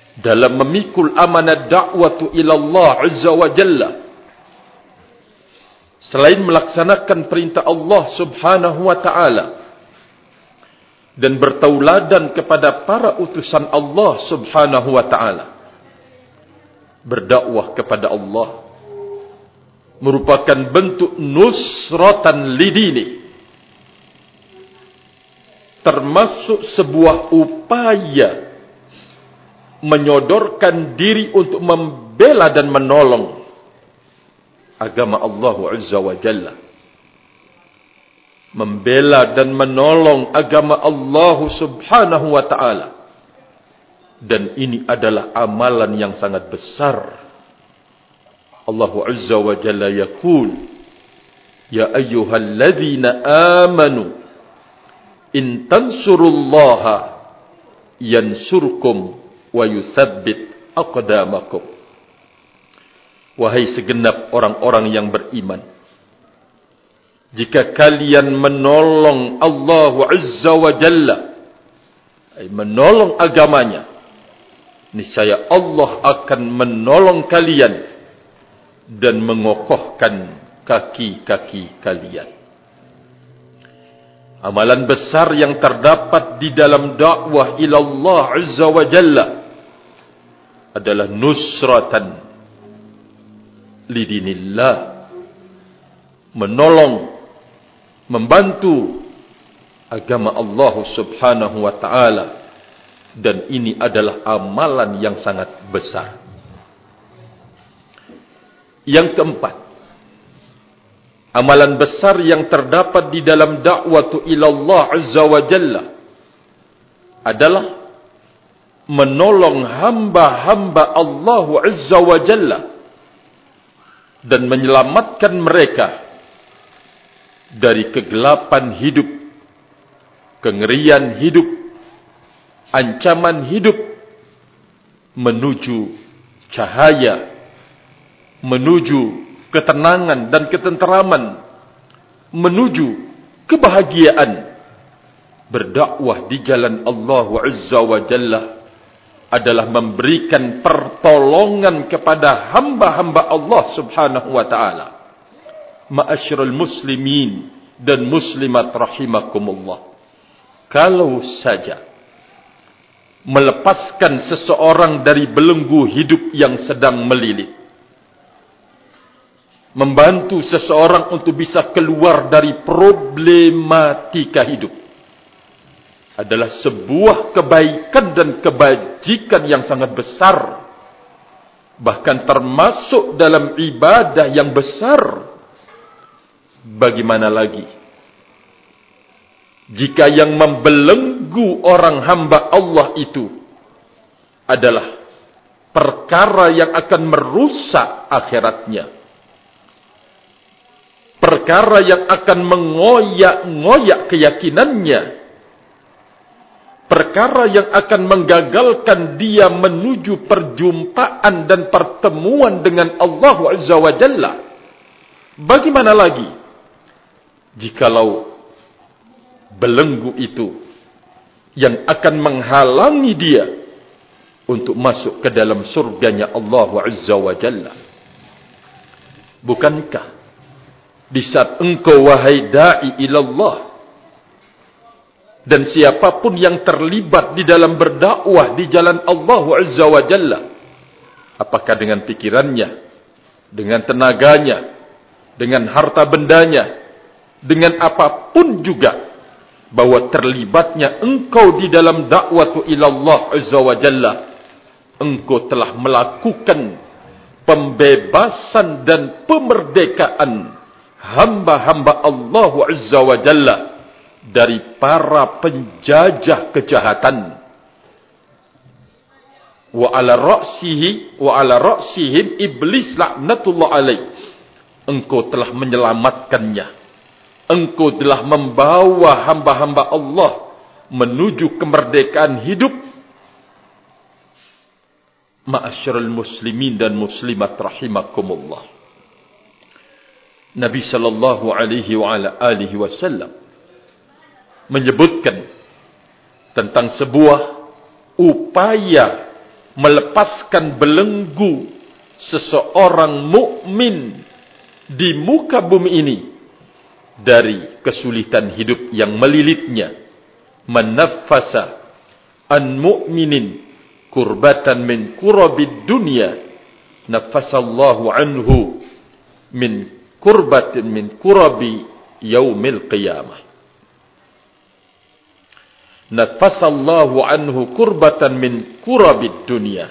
dalam memikul amanah da'watu ila Allah Azza wa Jalla selain melaksanakan perintah Allah Subhanahu wa taala dan bertauladan kepada para utusan Allah Subhanahu wa taala, berdakwah kepada Allah merupakan bentuk nusratan lidini, termasuk sebuah upaya menyodorkan diri untuk membela dan menolong agama Allah Azza wa Jalla, membela dan menolong agama Allah Subhanahu wa taala. Dan ini adalah amalan yang sangat besar. Allah Azza wa Jalla yaqul, ya ayyuhalladzina amanu in tansurullaha yansurkum wa yuthabbit aqdamakum. Wahai segenap orang-orang yang beriman, jika kalian menolong Allah Azza wa Jalla, menolong agamanya, niscaya Allah akan menolong kalian dan mengokohkan kaki-kaki kalian. Amalan besar yang terdapat di dalam dakwah ila Allah Azza wa Jalla adalah nusratan lidinillah, menolong, membantu agama Allah Subhanahu wa taala, dan ini adalah amalan yang sangat besar. Yang keempat, amalan besar yang terdapat di dalam dakwah ila Allah Azza wa Jalla adalah menolong hamba-hamba Allah Azza wa Jalla dan menyelamatkan mereka dari kegelapan hidup, kengerian hidup, ancaman hidup, menuju cahaya, menuju ketenangan dan ketenteraman, menuju kebahagiaan. Berdakwah di jalan Allah Azza wa Jalla adalah memberikan pertolongan kepada hamba-hamba Allah Subhanahu wa taala. Ma'asyiral muslimin dan muslimat rahimakumullah, kalau saja melepaskan seseorang dari belenggu hidup yang sedang melilit, membantu seseorang untuk bisa keluar dari problematika hidup, adalah sebuah kebaikan dan kebajikan yang sangat besar, bahkan termasuk dalam ibadah yang besar. Bagaimana lagi jika yang membelenggu orang hamba Allah itu adalah perkara yang akan merusak akhiratnya, perkara yang akan mengoyak-ngoyak keyakinannya, perkara yang akan menggagalkan dia menuju perjumpaan dan pertemuan dengan Allah Azza wa Jalla. Bagaimana lagi jikalau belenggu itu yang akan menghalangi dia untuk masuk ke dalam surganya Allah Azza wa Jalla? Bukankah di saat engkau wahai da'i ilallah dan siapapun yang terlibat di dalam berdakwah di jalan Allah Azza wa Jalla, apakah dengan pikirannya, dengan tenaganya, dengan harta bendanya, dengan apapun juga, bahwa terlibatnya engkau di dalam dakwah ila Allah Azza wa Jalla, engkau telah melakukan pembebasan dan pemerdekaan hamba-hamba Allah Azza wa Jalla dari para penjajah kejahatan. Wa ala ra'sihi wa ala ra'sihim iblis laknatullah alaih. Engkau telah menyelamatkannya. Engkau telah membawa hamba-hamba Allah menuju kemerdekaan hidup. Ma'asyiral muslimin dan muslimat rahimakumullah, Nabi sallallahu alaihi wa ala alihi wasallam menyebutkan tentang sebuah upaya melepaskan belenggu seseorang mukmin di muka bumi ini dari kesulitan hidup yang melilitnya. Man naffasa an mu'minin kurbatan min kurabid dunya, naffasallahu anhu min kurbatin min kurabi yaumil qiyamah. Naffasallahu anhu kurbatan min kurabid dunya.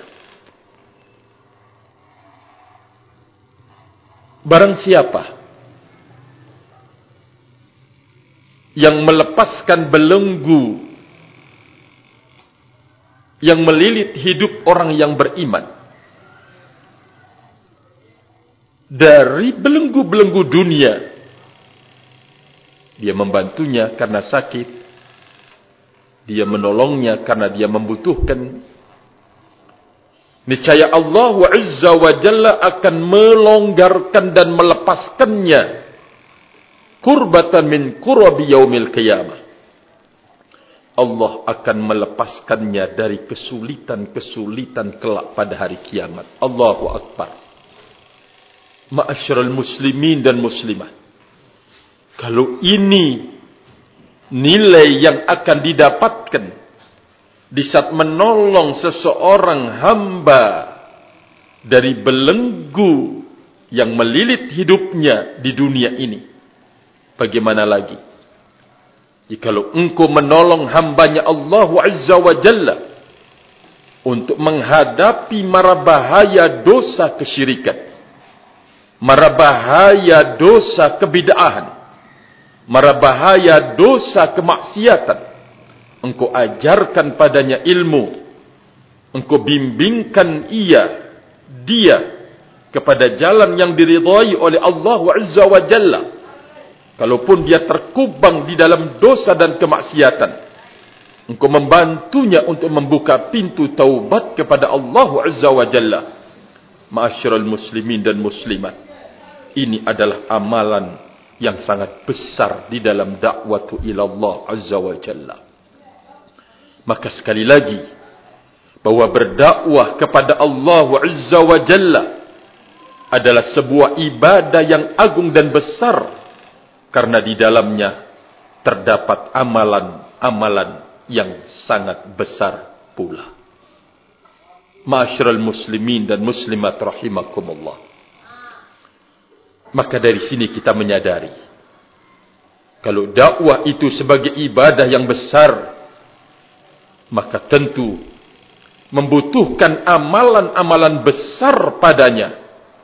Barang siapa yang melepaskan belenggu yang melilit hidup orang yang beriman dari belenggu-belenggu dunia, dia membantunya karena sakit, dia menolongnya karena dia membutuhkan, niscaya Allah Azza wa Jalla akan melonggarkan dan melepaskannya kurbatan min kurabi yaumil qiyamah. Allah akan melepaskannya dari kesulitan-kesulitan kelak pada hari kiamat. Allahu Akbar. Ma'asyiral muslimin dan muslimat, kalau ini nilai yang akan didapatkan di saat menolong seseorang hamba dari belenggu yang melilit hidupnya di dunia ini, bagaimana lagi jikalau engkau menolong hambanya Allah Azza wa Jalla untuk menghadapi mara bahaya dosa kesyirikan, mara bahaya dosa kebid'ahan, mara bahaya dosa kemaksiatan. Engkau ajarkan padanya ilmu, engkau bimbingkan ia, dia kepada jalan yang diridhai oleh Allah Azza wa Jalla. Kalaupun dia terkubang di dalam dosa dan kemaksiatan, engkau membantunya untuk membuka pintu taubat kepada Allah Azza wa Jalla. Ma'asyiral muslimin dan muslimat, ini adalah amalan yang sangat besar di dalam dakwah ila Allah Azza wa Jalla. Maka sekali lagi, bahwa berdakwah kepada Allah Azza wa Jalla adalah sebuah ibadah yang agung dan besar, karena di dalamnya terdapat amalan-amalan yang sangat besar pula. Ma'asyiral muslimin dan muslimat rahimakumullah. Maka dari sini kita menyadari, kalau dakwah itu sebagai ibadah yang besar, maka tentu membutuhkan amalan-amalan besar padanya.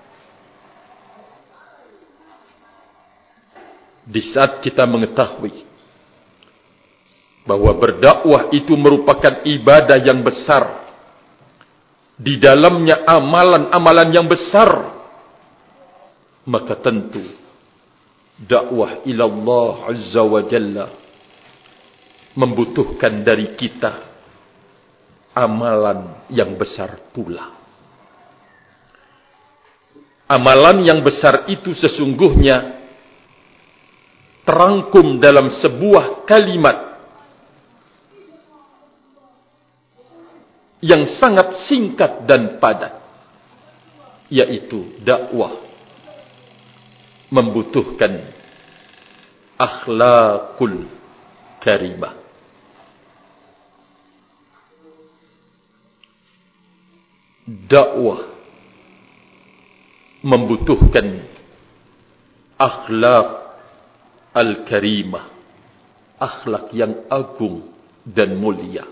Di saat kita mengetahui bahwa berdakwah itu merupakan ibadah yang besar, di dalamnya amalan-amalan yang besar, maka tentu dakwah ila Allah Azza wa Jalla membutuhkan dari kita amalan yang besar pula. Amalan yang besar itu sesungguhnya terangkum dalam sebuah kalimat yang sangat singkat dan padat, yaitu dakwah membutuhkan akhlakul karimah. Dakwah membutuhkan akhlak al-karimah, akhlak yang agung dan mulia.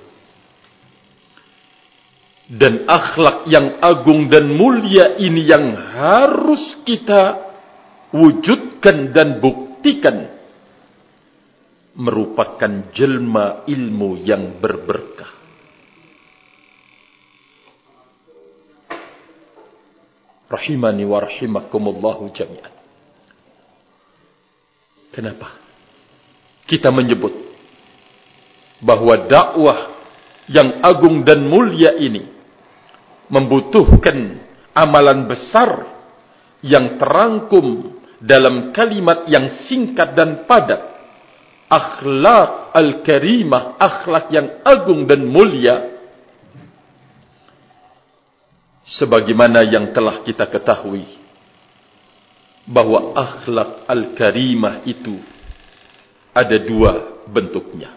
Dan akhlak yang agung dan mulia ini yang harus kita wujudkan dan buktikan merupakan jelma ilmu yang berberkah. Rahimani wa rahimakumullahu jami'an. Kenapa kita menyebut bahwa dakwah yang agung dan mulia ini membutuhkan amalan besar yang terangkum dalam kalimat yang singkat dan padat, akhlak al-karimah, akhlak yang agung dan mulia? Sebagaimana yang telah kita ketahui bahwa akhlak al-karimah itu ada dua bentuknya.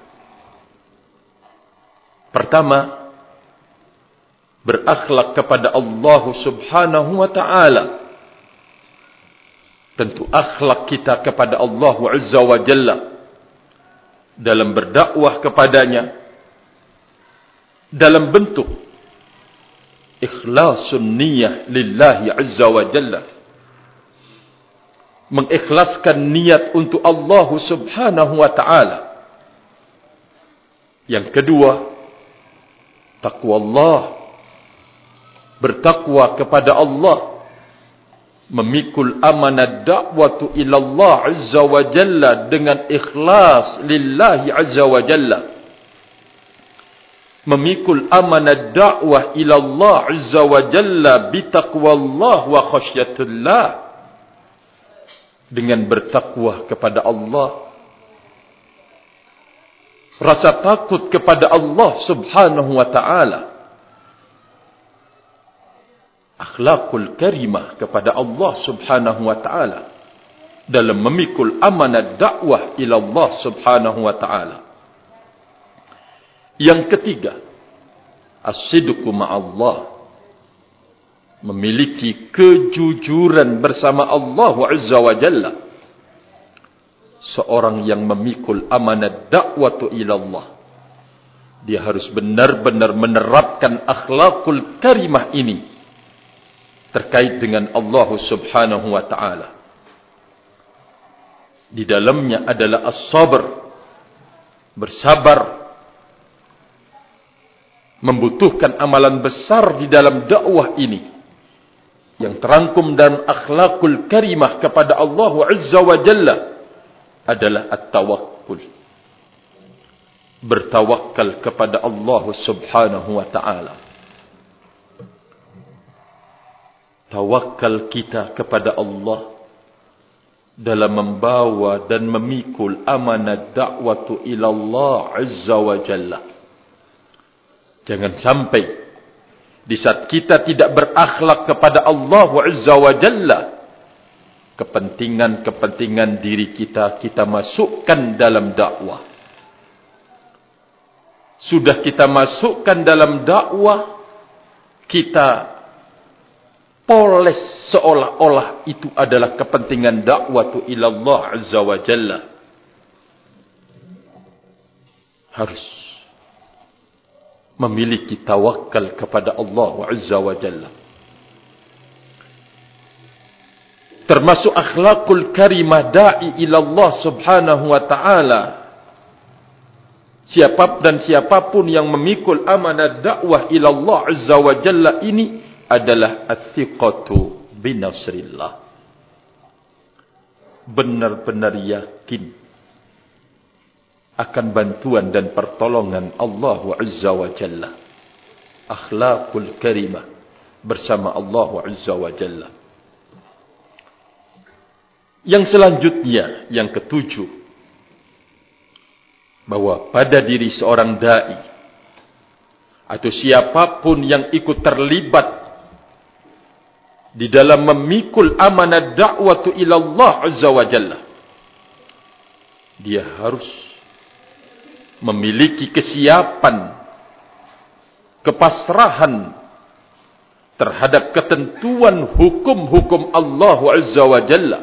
Pertama, berakhlak kepada Allah Subhanahu wa ta'ala. Tentu akhlak kita kepada Allah Azza wa Jalla dalam berdakwah kepadanya dalam bentuk ikhlasun niyah lillahi Azza wa Jalla, mengikhlaskan niat untuk Allah Subhanahu wa ta'ala. Yang kedua, takwa Allah, bertakwa kepada Allah, memikul amanah dakwatu ilallah Azza wa Jalla dengan ikhlas lillahi Azza wa Jalla, memikul amanah dakwah ilallah Azza wa Jalla bitaqwallah wa khasyatullah, dengan bertakwa kepada Allah, rasa takut kepada Allah Subhanahu wa ta'ala, akhlakul karimah kepada Allah Subhanahu wa ta'ala dalam memikul amanah dakwah ila Allah Subhanahu wa ta'ala. Yang ketiga, as-sidqu ma'allah, memiliki kejujuran bersama Allah Azza wa Jalla. Seorang yang memikul amanat dakwatu ilallah, dia harus benar-benar menerapkan akhlakul karimah ini terkait dengan Allah Subhanahu wa ta'ala. Di dalamnya adalah as-sabr, bersabar, membutuhkan amalan besar di dalam dakwah ini, yang terangkum dalam akhlakul karimah kepada Allah Azza wa Jalla adalah at-tawakkul, bertawakal kepada Allah Subhanahu wa ta'ala. Tawakal kita kepada Allah dalam membawa dan memikul amanah dakwatu ilallah Azza wa Jalla. Jangan sampai di saat kita tidak berakhlak kepada Allah Azza wa Jalla, kepentingan-kepentingan diri kita, kita masukkan dalam dakwah. Sudah kita masukkan dalam dakwah, kita poles seolah-olah itu adalah kepentingan dakwatu ilallah Azza wa Jalla. Harus memiliki tawakal kepada Allah Azza wa Jalla. Termasuk akhlakul karimah da'i ilallah Subhanahu wa ta'ala, siapa dan siapapun yang memikul amanah dakwah ilallah Azza wa Jalla ini adalah at-thiqatu binasrillah, benar-benar yakin akan bantuan dan pertolongan Allah Azza wa Jalla. Akhlakul karimah bersama Allah Azza wa Jalla. Yang selanjutnya, yang ketujuh, bahwa pada diri seorang da'i atau siapapun yang ikut terlibat di dalam memikul amanah dakwatu ilallah Azza wa Jalla, dia harus memiliki kesiapan, kepasrahan terhadap ketentuan hukum-hukum Allah Azza wa Jalla.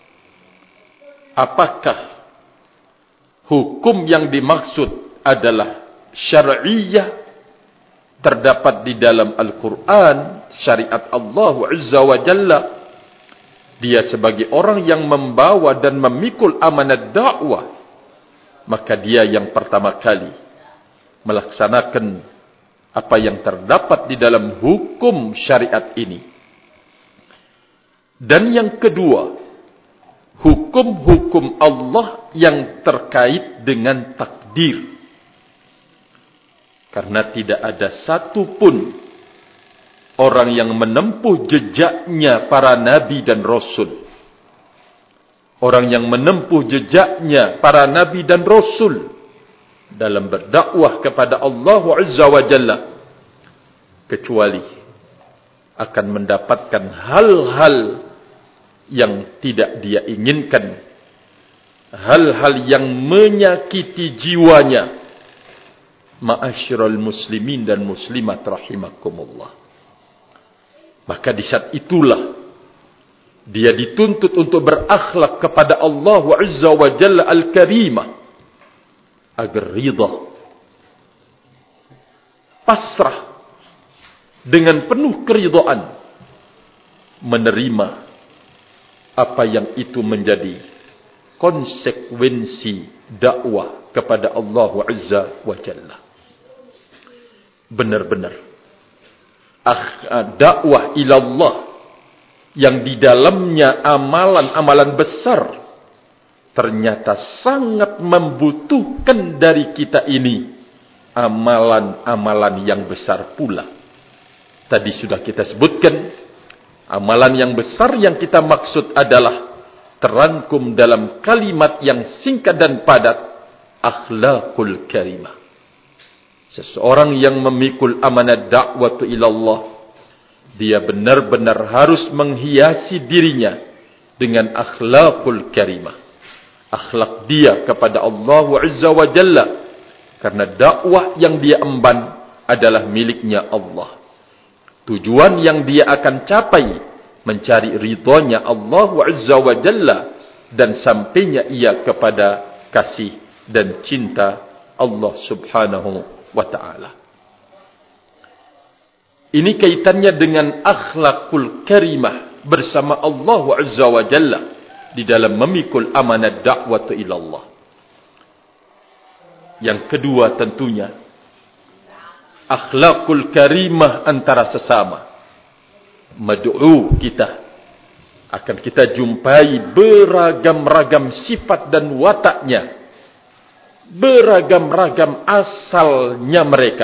Apakah hukum yang dimaksud adalah syar'iyah, terdapat di dalam Al-Quran, syariat Allah Azza wa Jalla, dia sebagai orang yang membawa dan memikul amanat dakwah, maka dia yang pertama kali melaksanakan apa yang terdapat di dalam hukum syariat ini. Dan yang kedua, hukum-hukum Allah yang terkait dengan takdir. Karena tidak ada satu pun orang yang menempuh jejaknya para nabi dan rasul, orang yang menempuh jejaknya para nabi dan rasul dalam berdakwah kepada Allah Azza wa Jalla, kecuali akan mendapatkan hal-hal yang tidak dia inginkan, hal-hal yang menyakiti jiwanya. Ma'asyiral muslimin dan muslimat rahimakumullah. Maka di saat itulah dia dituntut untuk berakhlak kepada Allah Azza wa Jalla Al-Karimah, agar ridha, pasrah dengan penuh keridhaan, menerima apa yang itu menjadi konsekuensi dakwah kepada Allah Azza wa Jalla. Benar-benar dakwah ilallah yang di dalamnya amalan-amalan besar ternyata sangat membutuhkan dari kita ini amalan-amalan yang besar pula. Tadi sudah kita sebutkan, amalan yang besar yang kita maksud adalah terangkum dalam kalimat yang singkat dan padat, akhlakul karimah. Seseorang yang memikul amanat dakwah ilallah, dia benar-benar harus menghiasi dirinya dengan akhlakul karimah. Akhlak dia kepada Allah Azza wa Jalla, karena dakwah yang dia emban adalah miliknya Allah. Tujuan yang dia akan capai, mencari ridhonya Allah Azza wa Jalla, dan sampainya ia kepada kasih dan cinta Allah Subhanahu wa ta'ala. Ini kaitannya dengan akhlakul karimah bersama Allah Azza wa Jalla di dalam memikul amanat dakwah ilallah. Yang kedua tentunya akhlakul karimah antara sesama. Mad'u kita akan kita jumpai beragam-ragam sifat dan wataknya, beragam-ragam asalnya mereka.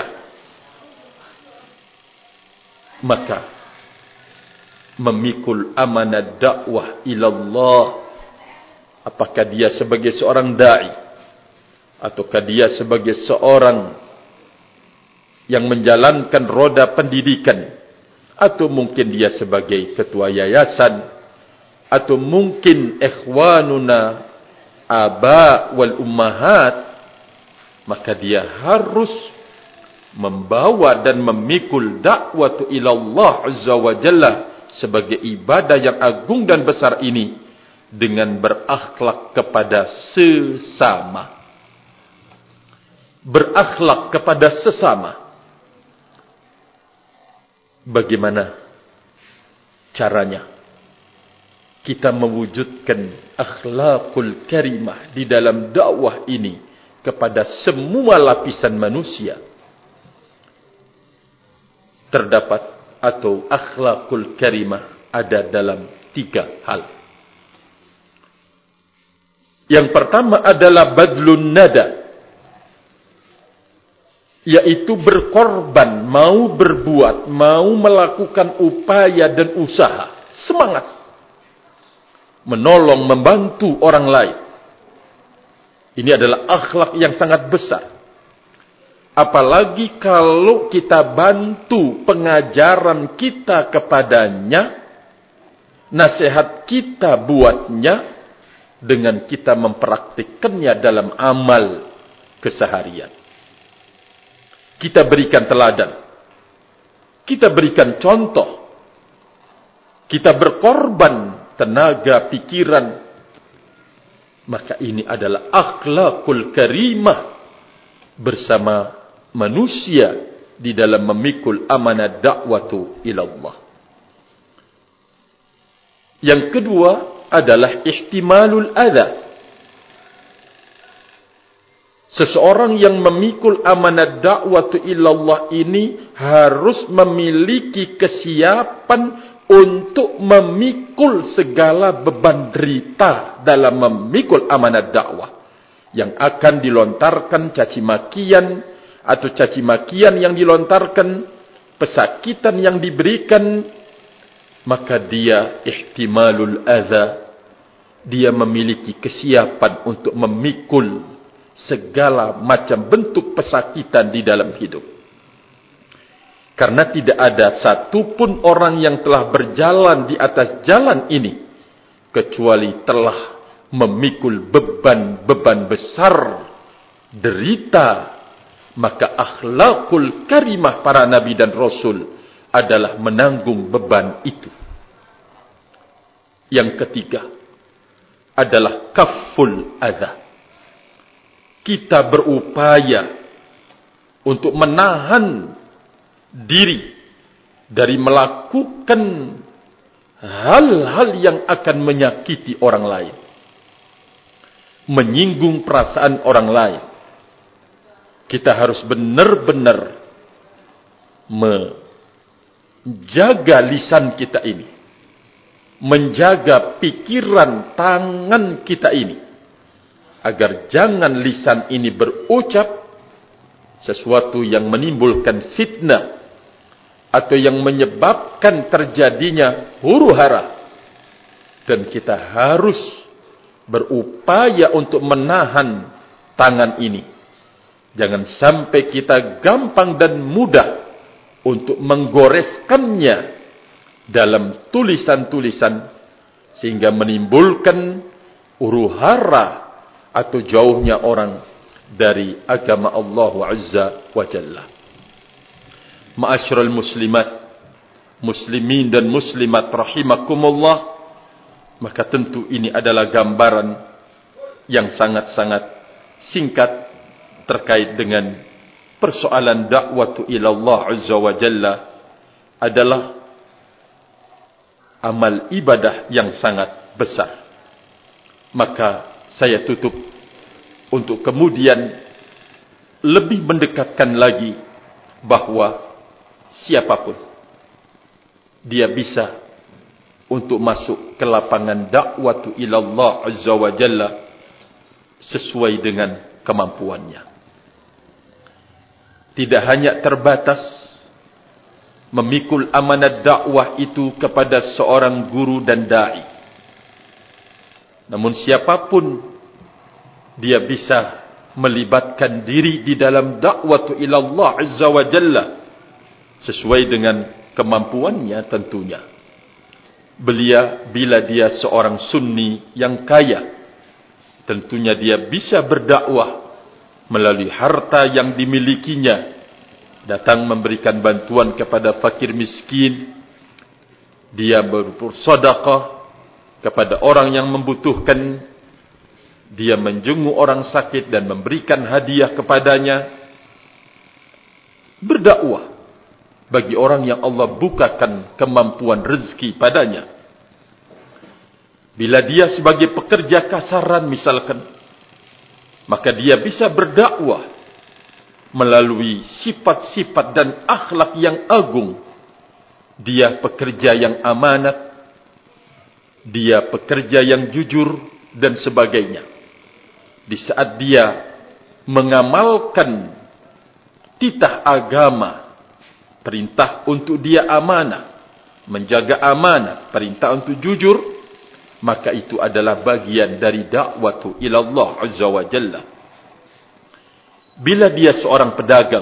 Maka memikul amanat dakwah ilallah, apakah dia sebagai seorang da'i ataukah dia sebagai seorang yang menjalankan roda pendidikan, atau mungkin dia sebagai ketua yayasan, atau mungkin ikhwanuna aba wal ummahat, maka dia harus membawa dan memikul dakwah ilallah Azza wa Jalla sebagai ibadah yang agung dan besar ini dengan berakhlak kepada sesama. Berakhlak kepada sesama. Bagaimana caranya kita mewujudkan akhlakul karimah di dalam dakwah ini kepada semua lapisan manusia? Terdapat atau akhlakul karimah ada dalam tiga hal. Yang pertama adalah badlun nada, yaitu berkorban, mau berbuat, mau melakukan upaya dan usaha, semangat menolong, membantu orang lain. Ini adalah akhlak yang sangat besar. Apalagi kalau kita bantu pengajaran kita kepadanya, nasihat kita buatnya, dengan kita mempraktikkannya dalam amal keseharian. Kita berikan teladan, kita berikan contoh, kita berkorban tenaga, pikiran, maka ini adalah akhlakul karimah bersama manusia di dalam memikul amanah dakwatu ilallah. Yang kedua adalah ihtimalul adha. Seseorang yang memikul amanah dakwatu ilallah ini harus memiliki kesiapan untuk memikul segala beban derita dalam memikul amanat dakwah, yang akan dilontarkan caci makian atau caci makian yang dilontarkan, pesakitan yang diberikan, maka dia ihtimalul adza, dia memiliki kesiapan untuk memikul segala macam bentuk pesakitan di dalam hidup. Karena tidak ada satupun orang yang telah berjalan di atas jalan ini kecuali telah memikul beban-beban besar, derita. Maka akhlakul karimah para nabi dan rasul adalah menanggung beban itu. Yang ketiga adalah kafful adha. Kita berupaya untuk menahan diri dari melakukan hal-hal yang akan menyakiti orang lain, menyinggung perasaan orang lain. Kita harus benar-benar menjaga lisan kita ini, menjaga pikiran tangan kita ini, agar jangan lisan ini berucap sesuatu yang menimbulkan fitnah atau yang menyebabkan terjadinya huru-hara. Dan kita harus berupaya untuk menahan tangan ini. Jangan sampai kita gampang dan mudah untuk menggoreskannya dalam tulisan-tulisan sehingga menimbulkan huru-hara atau jauhnya orang dari agama Allah Azza wa Jalla. Ma'asyiral muslimat, muslimin dan muslimat rahimakumullah, maka tentu ini adalah gambaran yang sangat-sangat singkat terkait dengan persoalan dakwatu ila Allah Azza wa Jalla adalah amal ibadah yang sangat besar. Maka saya tutup untuk kemudian lebih mendekatkan lagi bahwa siapapun dia bisa untuk masuk ke lapangan dakwatu ila Allah Azza wa Jalla sesuai dengan kemampuannya. Tidak hanya terbatas memikul amanat dakwah itu kepada seorang guru dan da'i. Namun siapapun dia bisa melibatkan diri di dalam dakwatu ila Allah Azza wa Jalla sesuai dengan kemampuannya tentunya. Belia, bila dia seorang sunni yang kaya, tentunya dia bisa berdakwah melalui harta yang dimilikinya, datang memberikan bantuan kepada fakir miskin, dia bersedekah kepada orang yang membutuhkan, dia menjenguk orang sakit dan memberikan hadiah kepadanya, berdakwah bagi orang yang Allah bukakan kemampuan rezeki padanya. Bila dia sebagai pekerja kasaran misalkan, maka dia bisa berdakwah melalui sifat-sifat dan akhlak yang agung. Dia pekerja yang amanat, dia pekerja yang jujur dan sebagainya. Di saat dia mengamalkan titah agama, perintah untuk dia amanah, menjaga amanah, perintah untuk jujur, maka itu adalah bagian dari dakwatu ila Allah Azza wa Jalla. Bila dia seorang pedagang,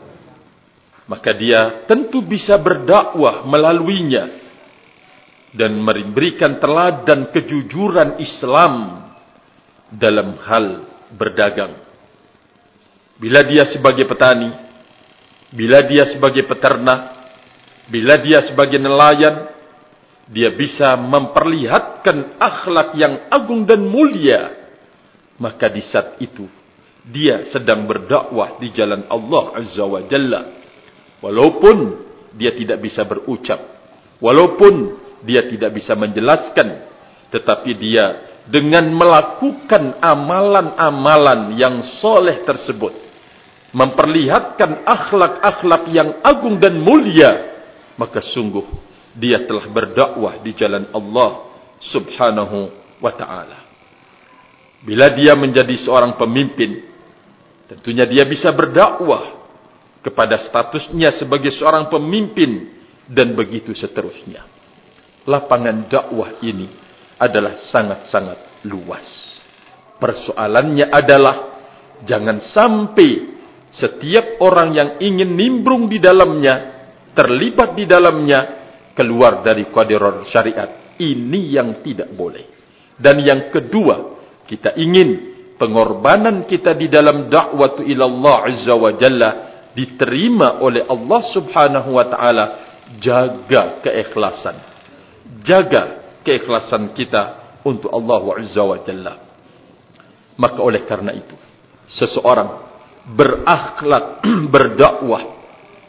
maka dia tentu bisa berdakwah melaluinya dan memberikan teladan kejujuran Islam dalam hal berdagang. Bila dia sebagai petani, bila dia sebagai peternak, bila dia sebagai nelayan, dia bisa memperlihatkan akhlak yang agung dan mulia, maka di saat itu dia sedang berdakwah di jalan Allah Azza wa Jalla. Walaupun dia tidak bisa berucap, walaupun dia tidak bisa menjelaskan, tetapi dia dengan melakukan amalan-amalan yang soleh tersebut, memperlihatkan akhlak-akhlak yang agung dan mulia, maka sungguh dia telah berdakwah di jalan Allah Subhanahu wa ta'ala. Bila dia menjadi seorang pemimpin, tentunya dia bisa berdakwah kepada statusnya sebagai seorang pemimpin dan begitu seterusnya. Lapangan dakwah ini adalah sangat-sangat luas. Persoalannya adalah jangan sampai setiap orang yang ingin nimbrung di dalamnya, terlibat di dalamnya, keluar dari koridor syariat. Ini yang tidak boleh. Dan yang kedua, kita ingin pengorbanan kita di dalam dakwah ila Allah Azza wa Jalla diterima oleh Allah Subhanahu wa taala. Jaga keikhlasan. Jaga keikhlasan kita untuk Allah Azza wa Jalla. Maka oleh karena itu, seseorang berakhlak, berdakwah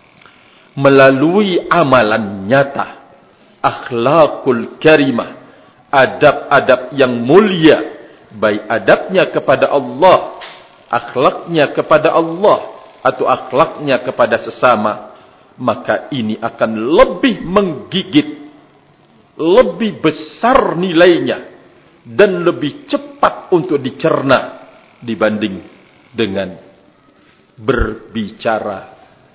melalui amalan nyata, akhlakul karimah, adab-adab yang mulia, baik adabnya kepada Allah, akhlaknya kepada Allah, atau akhlaknya kepada sesama, maka ini akan lebih menggigit, lebih besar nilainya, dan lebih cepat untuk dicerna dibanding dengan berbicara,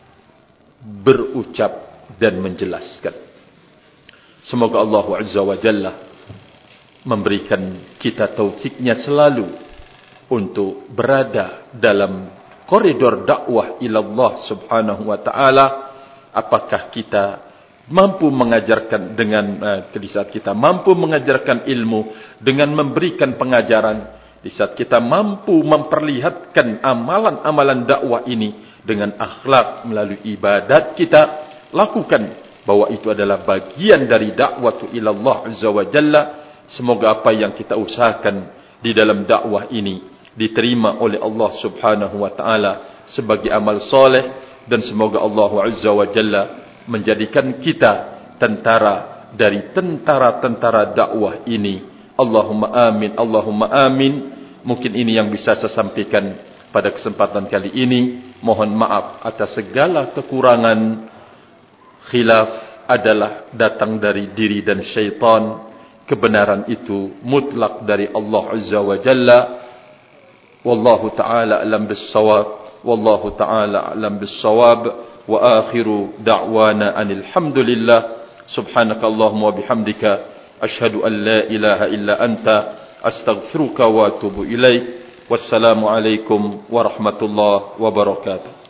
berucap dan menjelaskan. Semoga Allah Azza wa Jalla memberikan kita taufiknya selalu untuk berada dalam koridor dakwah ila Allah Subhanahu wa taala. Apakah kita mampu mengajarkan dengan uh, di saat kita mampu mengajarkan ilmu dengan memberikan pengajaran, di saat kita mampu memperlihatkan amalan-amalan dakwah ini dengan akhlak melalui ibadat kita, lakukan, bahwa itu adalah bagian dari dakwah ila Allah Azza wa Jalla. Semoga apa yang kita usahakan di dalam dakwah ini diterima oleh Allah Subhanahu wa taala sebagai amal soleh, dan semoga Allah Azza wa Jalla menjadikan kita tentara dari tentara-tentara dakwah ini. Allahumma amin, Allahumma amin. Mungkin ini yang bisa saya sampaikan pada kesempatan kali ini. Mohon maaf atas segala kekurangan. Khilaf adalah datang dari diri dan syaitan. Kebenaran itu mutlak dari Allah Azza wa Jalla. Wallahu ta'ala alam bis-shawab. Wallahu ta'ala alam bis-shawab. Wa akhiru da'wana anil hamdulillah. Subhanakallahumma wa bihamdika ashhadu an la ilaha illa anta astaghfiruka wa atubu ilaik. Wassalamu alaikum warahmatullahi wabarakatuh.